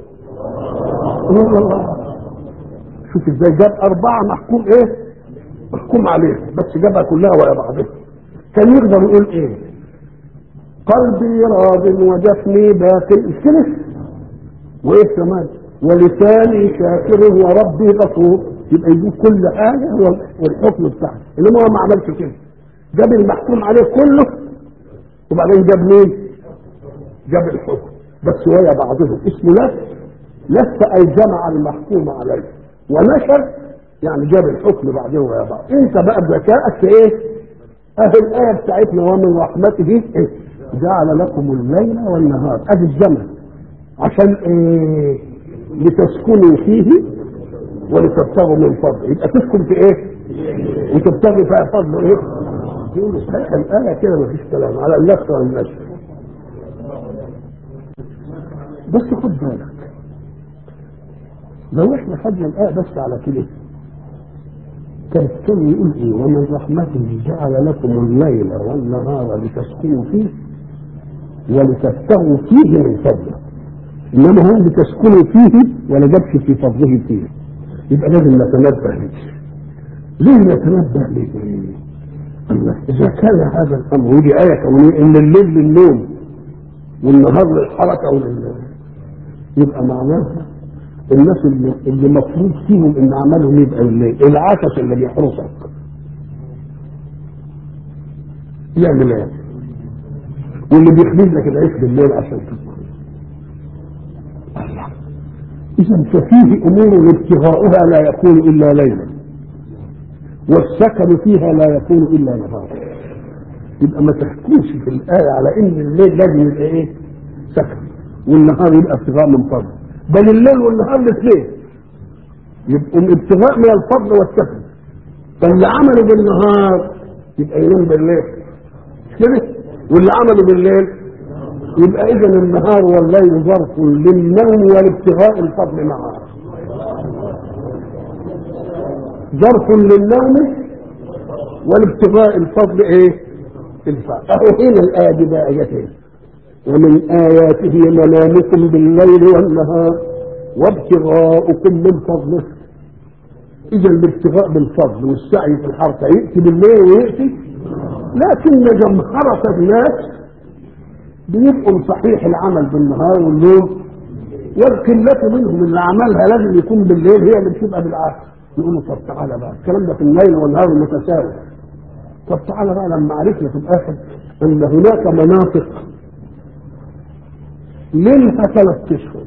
شوف ازاي جاب اربعه محكوم ايه محكوم عليه، بس جابها كلها ويا بعضها. كان يقدر يقول ايه؟ قلبي راض وجفني باكر، مش كده؟ وايه كمان؟ ولساني شاكر وربي غفور. يبقى يجيب كل حاجه والحكم بتاعه، انما هو ما عملش كده، جاب المحكوم عليه كله وبعدين جاب مين؟ جاب الحكم بس ويا بعضهم. اسمه لف، لف اي جمع المحكوم عليه ونشر، يعني جاب الحكم بعدين ويا بعض. انت بقى بذكائك ايه؟ اهي الايه بتاعتنا ومن رحمته إيه؟ جعل لكم الليل والنهار، ادي الزمن عشان ايه؟ لتسكنوا فيه ولتبتغوا من فضله. يبقى تسكن في ايه؟ وتبتغي فيها فضله ايه؟ يقولوا صحيح الآية كده مفيش كلام على اللف والنشر. بس خد بالك لو احنا خدنا الآية بس على كده كانت كان يقول ايه؟ ومن رحمته جعل لكم الليل والنهار لتسكنوا فيه ولتبتغوا فيه من فضله. انما هم لتسكنوا فيه ولا جابش في فضله فيه. يبقى لازم نتنبه ليه. ليه نتنبه ليه؟ إذا كان هذا الأمر ودي آية كونية إن الليل للنوم والنهار للحركة ولل... يبقى معناها الناس اللي, اللي مفروض فيهم إن عملهم يبقى الليل، العطش اللي بيحرسك يعمل إيه؟ واللي بيخبز لك العيش بالليل عشان تاكل. إذا ففيه أمور ابتغاؤها لا يكون إلا ليلا والسكن فيها لا يكون الا نهارا. يبقى ما تحكمش في الايه على ان الليل لازم يبقى ايه؟ سكن والنهار يبقى ابتغاء من فضل، بل الليل والنهار الاثنين يبقوا الابتغاء من الفضل والسكن. فاللي عمله بالنهار يبقى ينام بالليل كده، واللي عمله بالليل يبقى اذا النهار والليل ظرف للنوم والابتغاء الفضل معا، ظرف للنوم والابتغاء الفضل ايه؟ الفضل. اهو هنا الايه دي بقى جت ومن اياته منامكم بالليل والنهار وابتغاؤكم من فضله. اذا الابتغاء بالفضل والسعي في الحركه ياتي بالليل وياتي، لكن جمهره الناس بيبقوا صحيح العمل بالنهار والليل، والقلة منهم اللي عملها لازم يكون بالليل هي اللي بتبقى بالعكس. يقولوا طب تعالى بقى الكلام ده في الليل والنهار المتساوي. طب تعالى بقى لما عرفنا في الاخر ان هناك مناطق ليلها ثلاث اشهر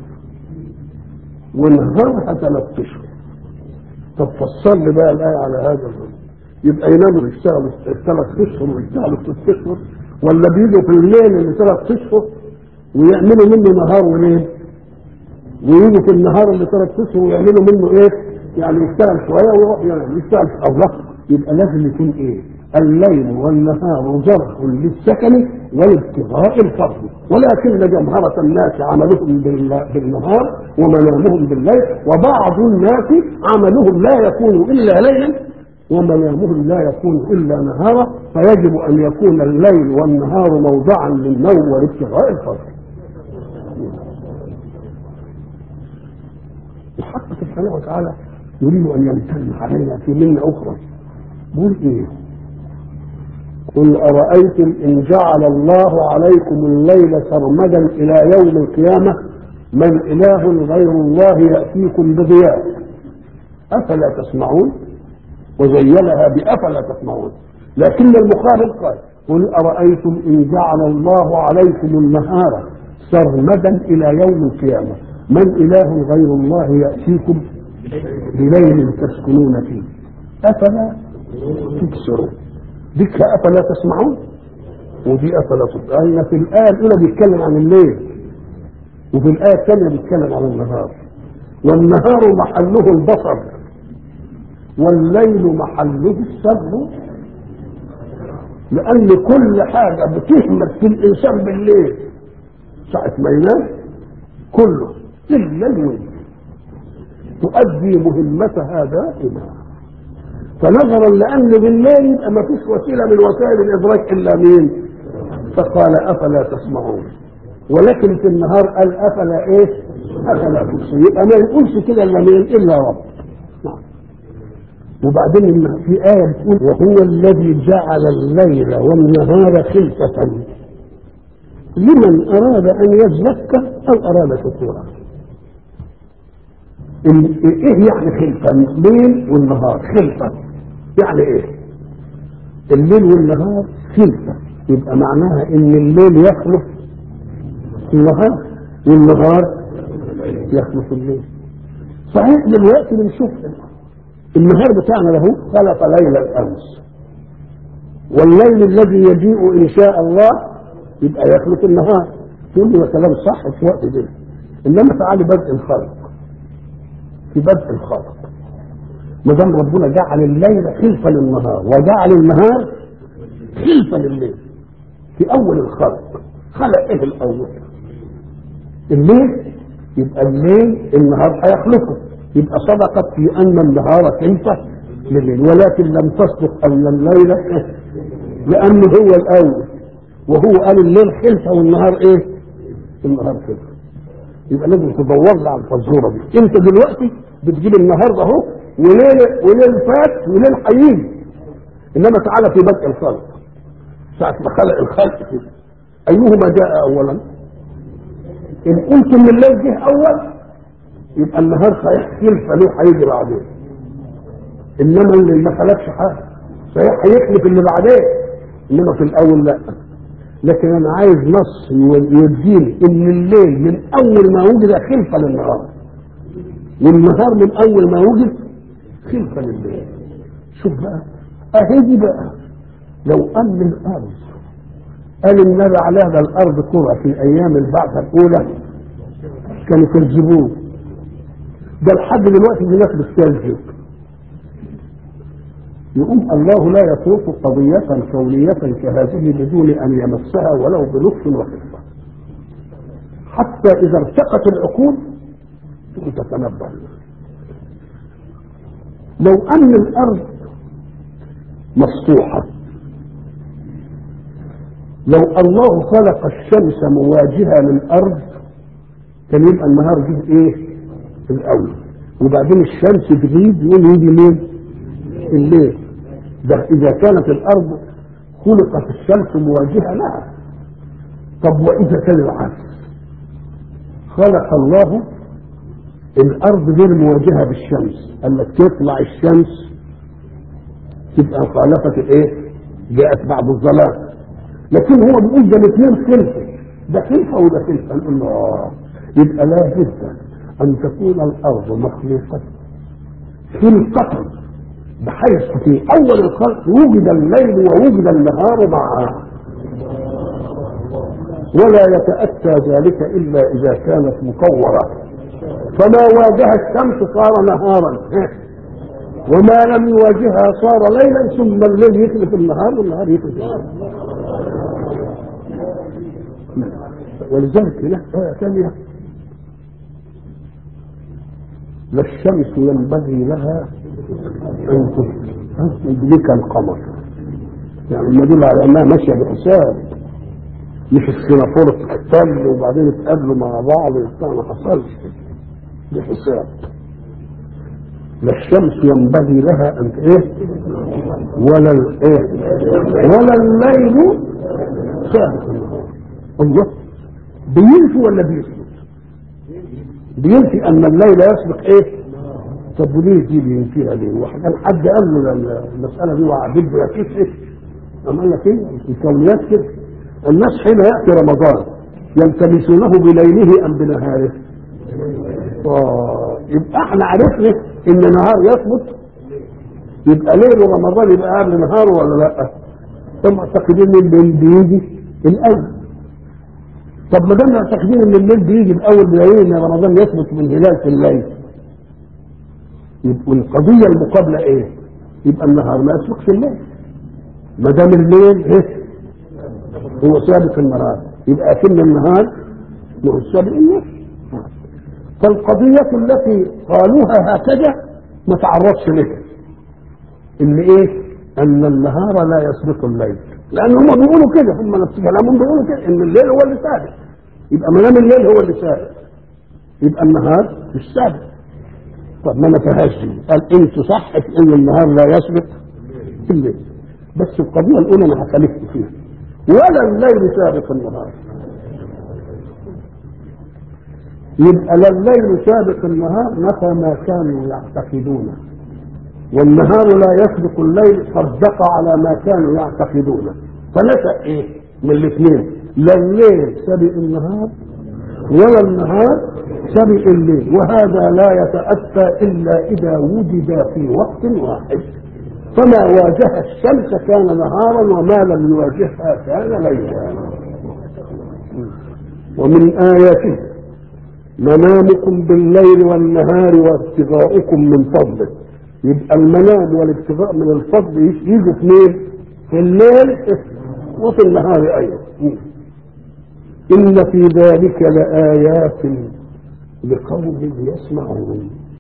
ونهارها ثلاث اشهر. طب فسر لي بقى الايه على هذا الرجل. يبقى يناموا يشتغلوا ثلاث اشهر ويشتغلوا ست اشهر، ولا بيجوا في الليل اللي ثلاث اشهر ويعملوا منه نهار وليل، ويجوا في النهار اللي ثلاث اشهر ويعملوا منه ايه؟ يعني يشتغل شويه ويروح يعني يشتغل في الله. يبقى لازم يكون ايه؟ الليل والنهار ظرف للسكن والابتغاء الفضل، ولكن جمهرة الناس عملهم بالنهار ومنامهم بالليل، وبعض الناس عملهم لا يكون الا ليلا ومنامهم لا يكون الا نهارا، فيجب ان يكون الليل والنهار موضعا للنوم والابتغاء الفضل. الحق سبحانه وتعالى يريد ان يمتن علينا في منة اخرى. بقول ايه؟ قل ارايتم ان جعل الله عليكم الليل سرمدا الى يوم القيامه من اله غير الله ياتيكم بضياء افلا تسمعون؟ وزينها بافلا تسمعون. لكن المخالف قال قل ارايتم ان جعل الله عليكم النهار سرمدا الى يوم القيامه من اله غير الله ياتيكم بليل تسكنون فيه افلا تبصرون. ديك افلا تسمعون ودي افلا تبصرون. في الايه الاولى بيتكلم عن الليل وفي الايه الثانيه بيتكلم عن النهار. والنهار محله البصر والليل محله السمع، لان كل حاجه بتهمت في الانسان بالليل ساعه ما ينام كله الا الويل تؤدي مهمتها دائما. فنظرا لان بالليل يبقى ما فيش وسيله من وسائل الادراك الا مين؟ فقال افلا تسمعون. ولكن في النهار قال افلا ايه؟ افلا تبصرون. يبقى ما يقولش كده الا مين؟ الا رب. نعم. وبعدين في ايه بتقول وهو الذي جعل الليل والنهار خلفة لمن اراد ان يذكر او اراد شكورا. ايه يعني خلفة؟ الليل والنهار خلفة يعني ايه؟ الليل والنهار خلفة يبقى معناها ان الليل يخلف النهار والنهار يخلف الليل. صحيح دلوقتي بنشوف النهار بتاعنا له خلق ليل الامس، والليل الذي يجيء ان شاء الله يبقى يخلق النهار. تقول له كلام صح في وقت ده، انما تعالي بدء الخلق. في بدء الخلق ما دام ربنا جعل الليل خلفا للنهار وجعل النهار خلفا لليل في اول الخلق، خلق ايه الاول؟ الليل. يبقى الليل النهار هيخلقه، يبقى صدقت في ان النهار خلفه لليل، ولكن لم تصدق ان الليل لانه هو الاول، وهو قال الليل خلفه والنهار ايه؟ النهار خلفه. يبقى لازم تدور لي على الفزوره دي. انت دلوقتي بتجيب النهار ده اهو وليل وليل فات وليل هيجي، انما تعالى في بدء الخلق ساعه ما خلق الخلق كده ايهما جاء اولا؟ ان قلت ان الليل جه اول يبقى النهار هيخلف له هيجي بعدين، انما اللي ما خلقش حاجه صحيح هيخلف اللي بعدين، انما في الاول لا. لكن انا عايز نص يديني ان الليل من اول ما وجد خلفه للنهار والنهار من اول ما وجد خلفه للليل. شوف بقى اهدي بقى لو ان الارض قال النبي عليها ده الارض كره في ايام البعثه الاولى كانوا يكذبوه، ده لحد دلوقتي الناس بتكذب. يقوم الله لا يترك قضية كونية كهذه بدون أن يمسها ولو بلطف وخفة، حتى إذا ارتقت العقول تتنبه. لو أن الأرض مسطوحة، لو الله خلق الشمس مواجهة للأرض كان يبقى النهار جه إيه؟ الأول، وبعدين الشمس تغيب يقول يجي مين؟ الليل. ده إذا كانت الأرض خلقت الشمس مواجهة لها، طب وإذا كان العكس؟ خلق الله الأرض غير مواجهة بالشمس، قال لك تطلع الشمس تبقى خالفت الإيه؟ جاءت بعد الظلام. لكن هو بيقول ده الاثنين خلفة، ده خلفة وده خلفة. نقول له آه، يبقى لا بد أن تكون الأرض مخلوقة خلقة بحيث في أول الخلق وجد الليل ووجد النهار معا، ولا يتأتى ذلك إلا إذا كانت مكورة. فما واجه الشمس صار نهارا، وما لم يواجهها صار ليلا، ثم الليل يخلف النهار والنهار يخلف الليل. ولذلك له آية ثانية: لا الشمس ينبغي لها أن تدرك القمر، يعني ما يدل على أنها ماشية بحساب، مش السنافورة تحتل وبعدين يتقابلوا مع بعض وبتاع، ما حصلش بحساب. لا الشمس ينبغي لها أن إيه ولا الإيه ولا الليل سابق النهار. الله بينفي ولا بيثبت؟ بينفي أن الليل يسبق إيه؟ طب وليه دي بينفيها ليه؟ وكان حد قال له المسألة دي وعدد له كيف إيه؟ أم قال لك إيه؟ الكونيات كده. الناس حين يأتي رمضان يلتمسونه بليله أم بنهاره؟ آه يبقى احنا عرفنا إن نهار يثبت، يبقى ليل رمضان يبقى قبل نهاره ولا لأ؟ ثم معتقدين إن الليل بيجي الأول. طب ما دام معتقدين إن الليل بيجي الأول بليل إن رمضان يثبت من هلال في الليل، يبقى القضية المقابلة إيه؟ يبقى النهار ما يسبقش الليل. ما دام الليل إيه؟ هو سابق النهار، يبقى كل النهار هو سابق الليل. فالقضية التي قالوها هكذا ما تعرضش لها، إن إيه؟ أن النهار لا يسبق الليل، لأن هم بيقولوا كده، هم نفس كلامهم بيقولوا كده إن الليل هو اللي سابق. يبقى ما دام الليل هو اللي سابق يبقى النهار مش سابق. طب ما نفهاش دي، قال انتوا صح في ان النهار لا يسبق الليل، بس القضيه الاولى ما هخالفت فيها، ولا الليل سابق النهار. يبقى لا الليل سابق النهار نفى ما كانوا يعتقدونه، والنهار لا يسبق الليل صدق على ما كانوا يعتقدونه. فنفى ايه من الاثنين؟ لا الليل سابق النهار ولا النهار سبق الليل، وهذا لا يتأتى إلا إذا وجد في وقت واحد. فما واجه الشمس كان نهارا وما لم يواجهها كان ليلا. ومن آياته منامكم بالليل والنهار وابتغاؤكم من فضله. يبقى المنام والابتغاء من الفضل يجوا اثنين في الليل وفي النهار أيضا. إن في ذلك لآيات لقوم يسمعون.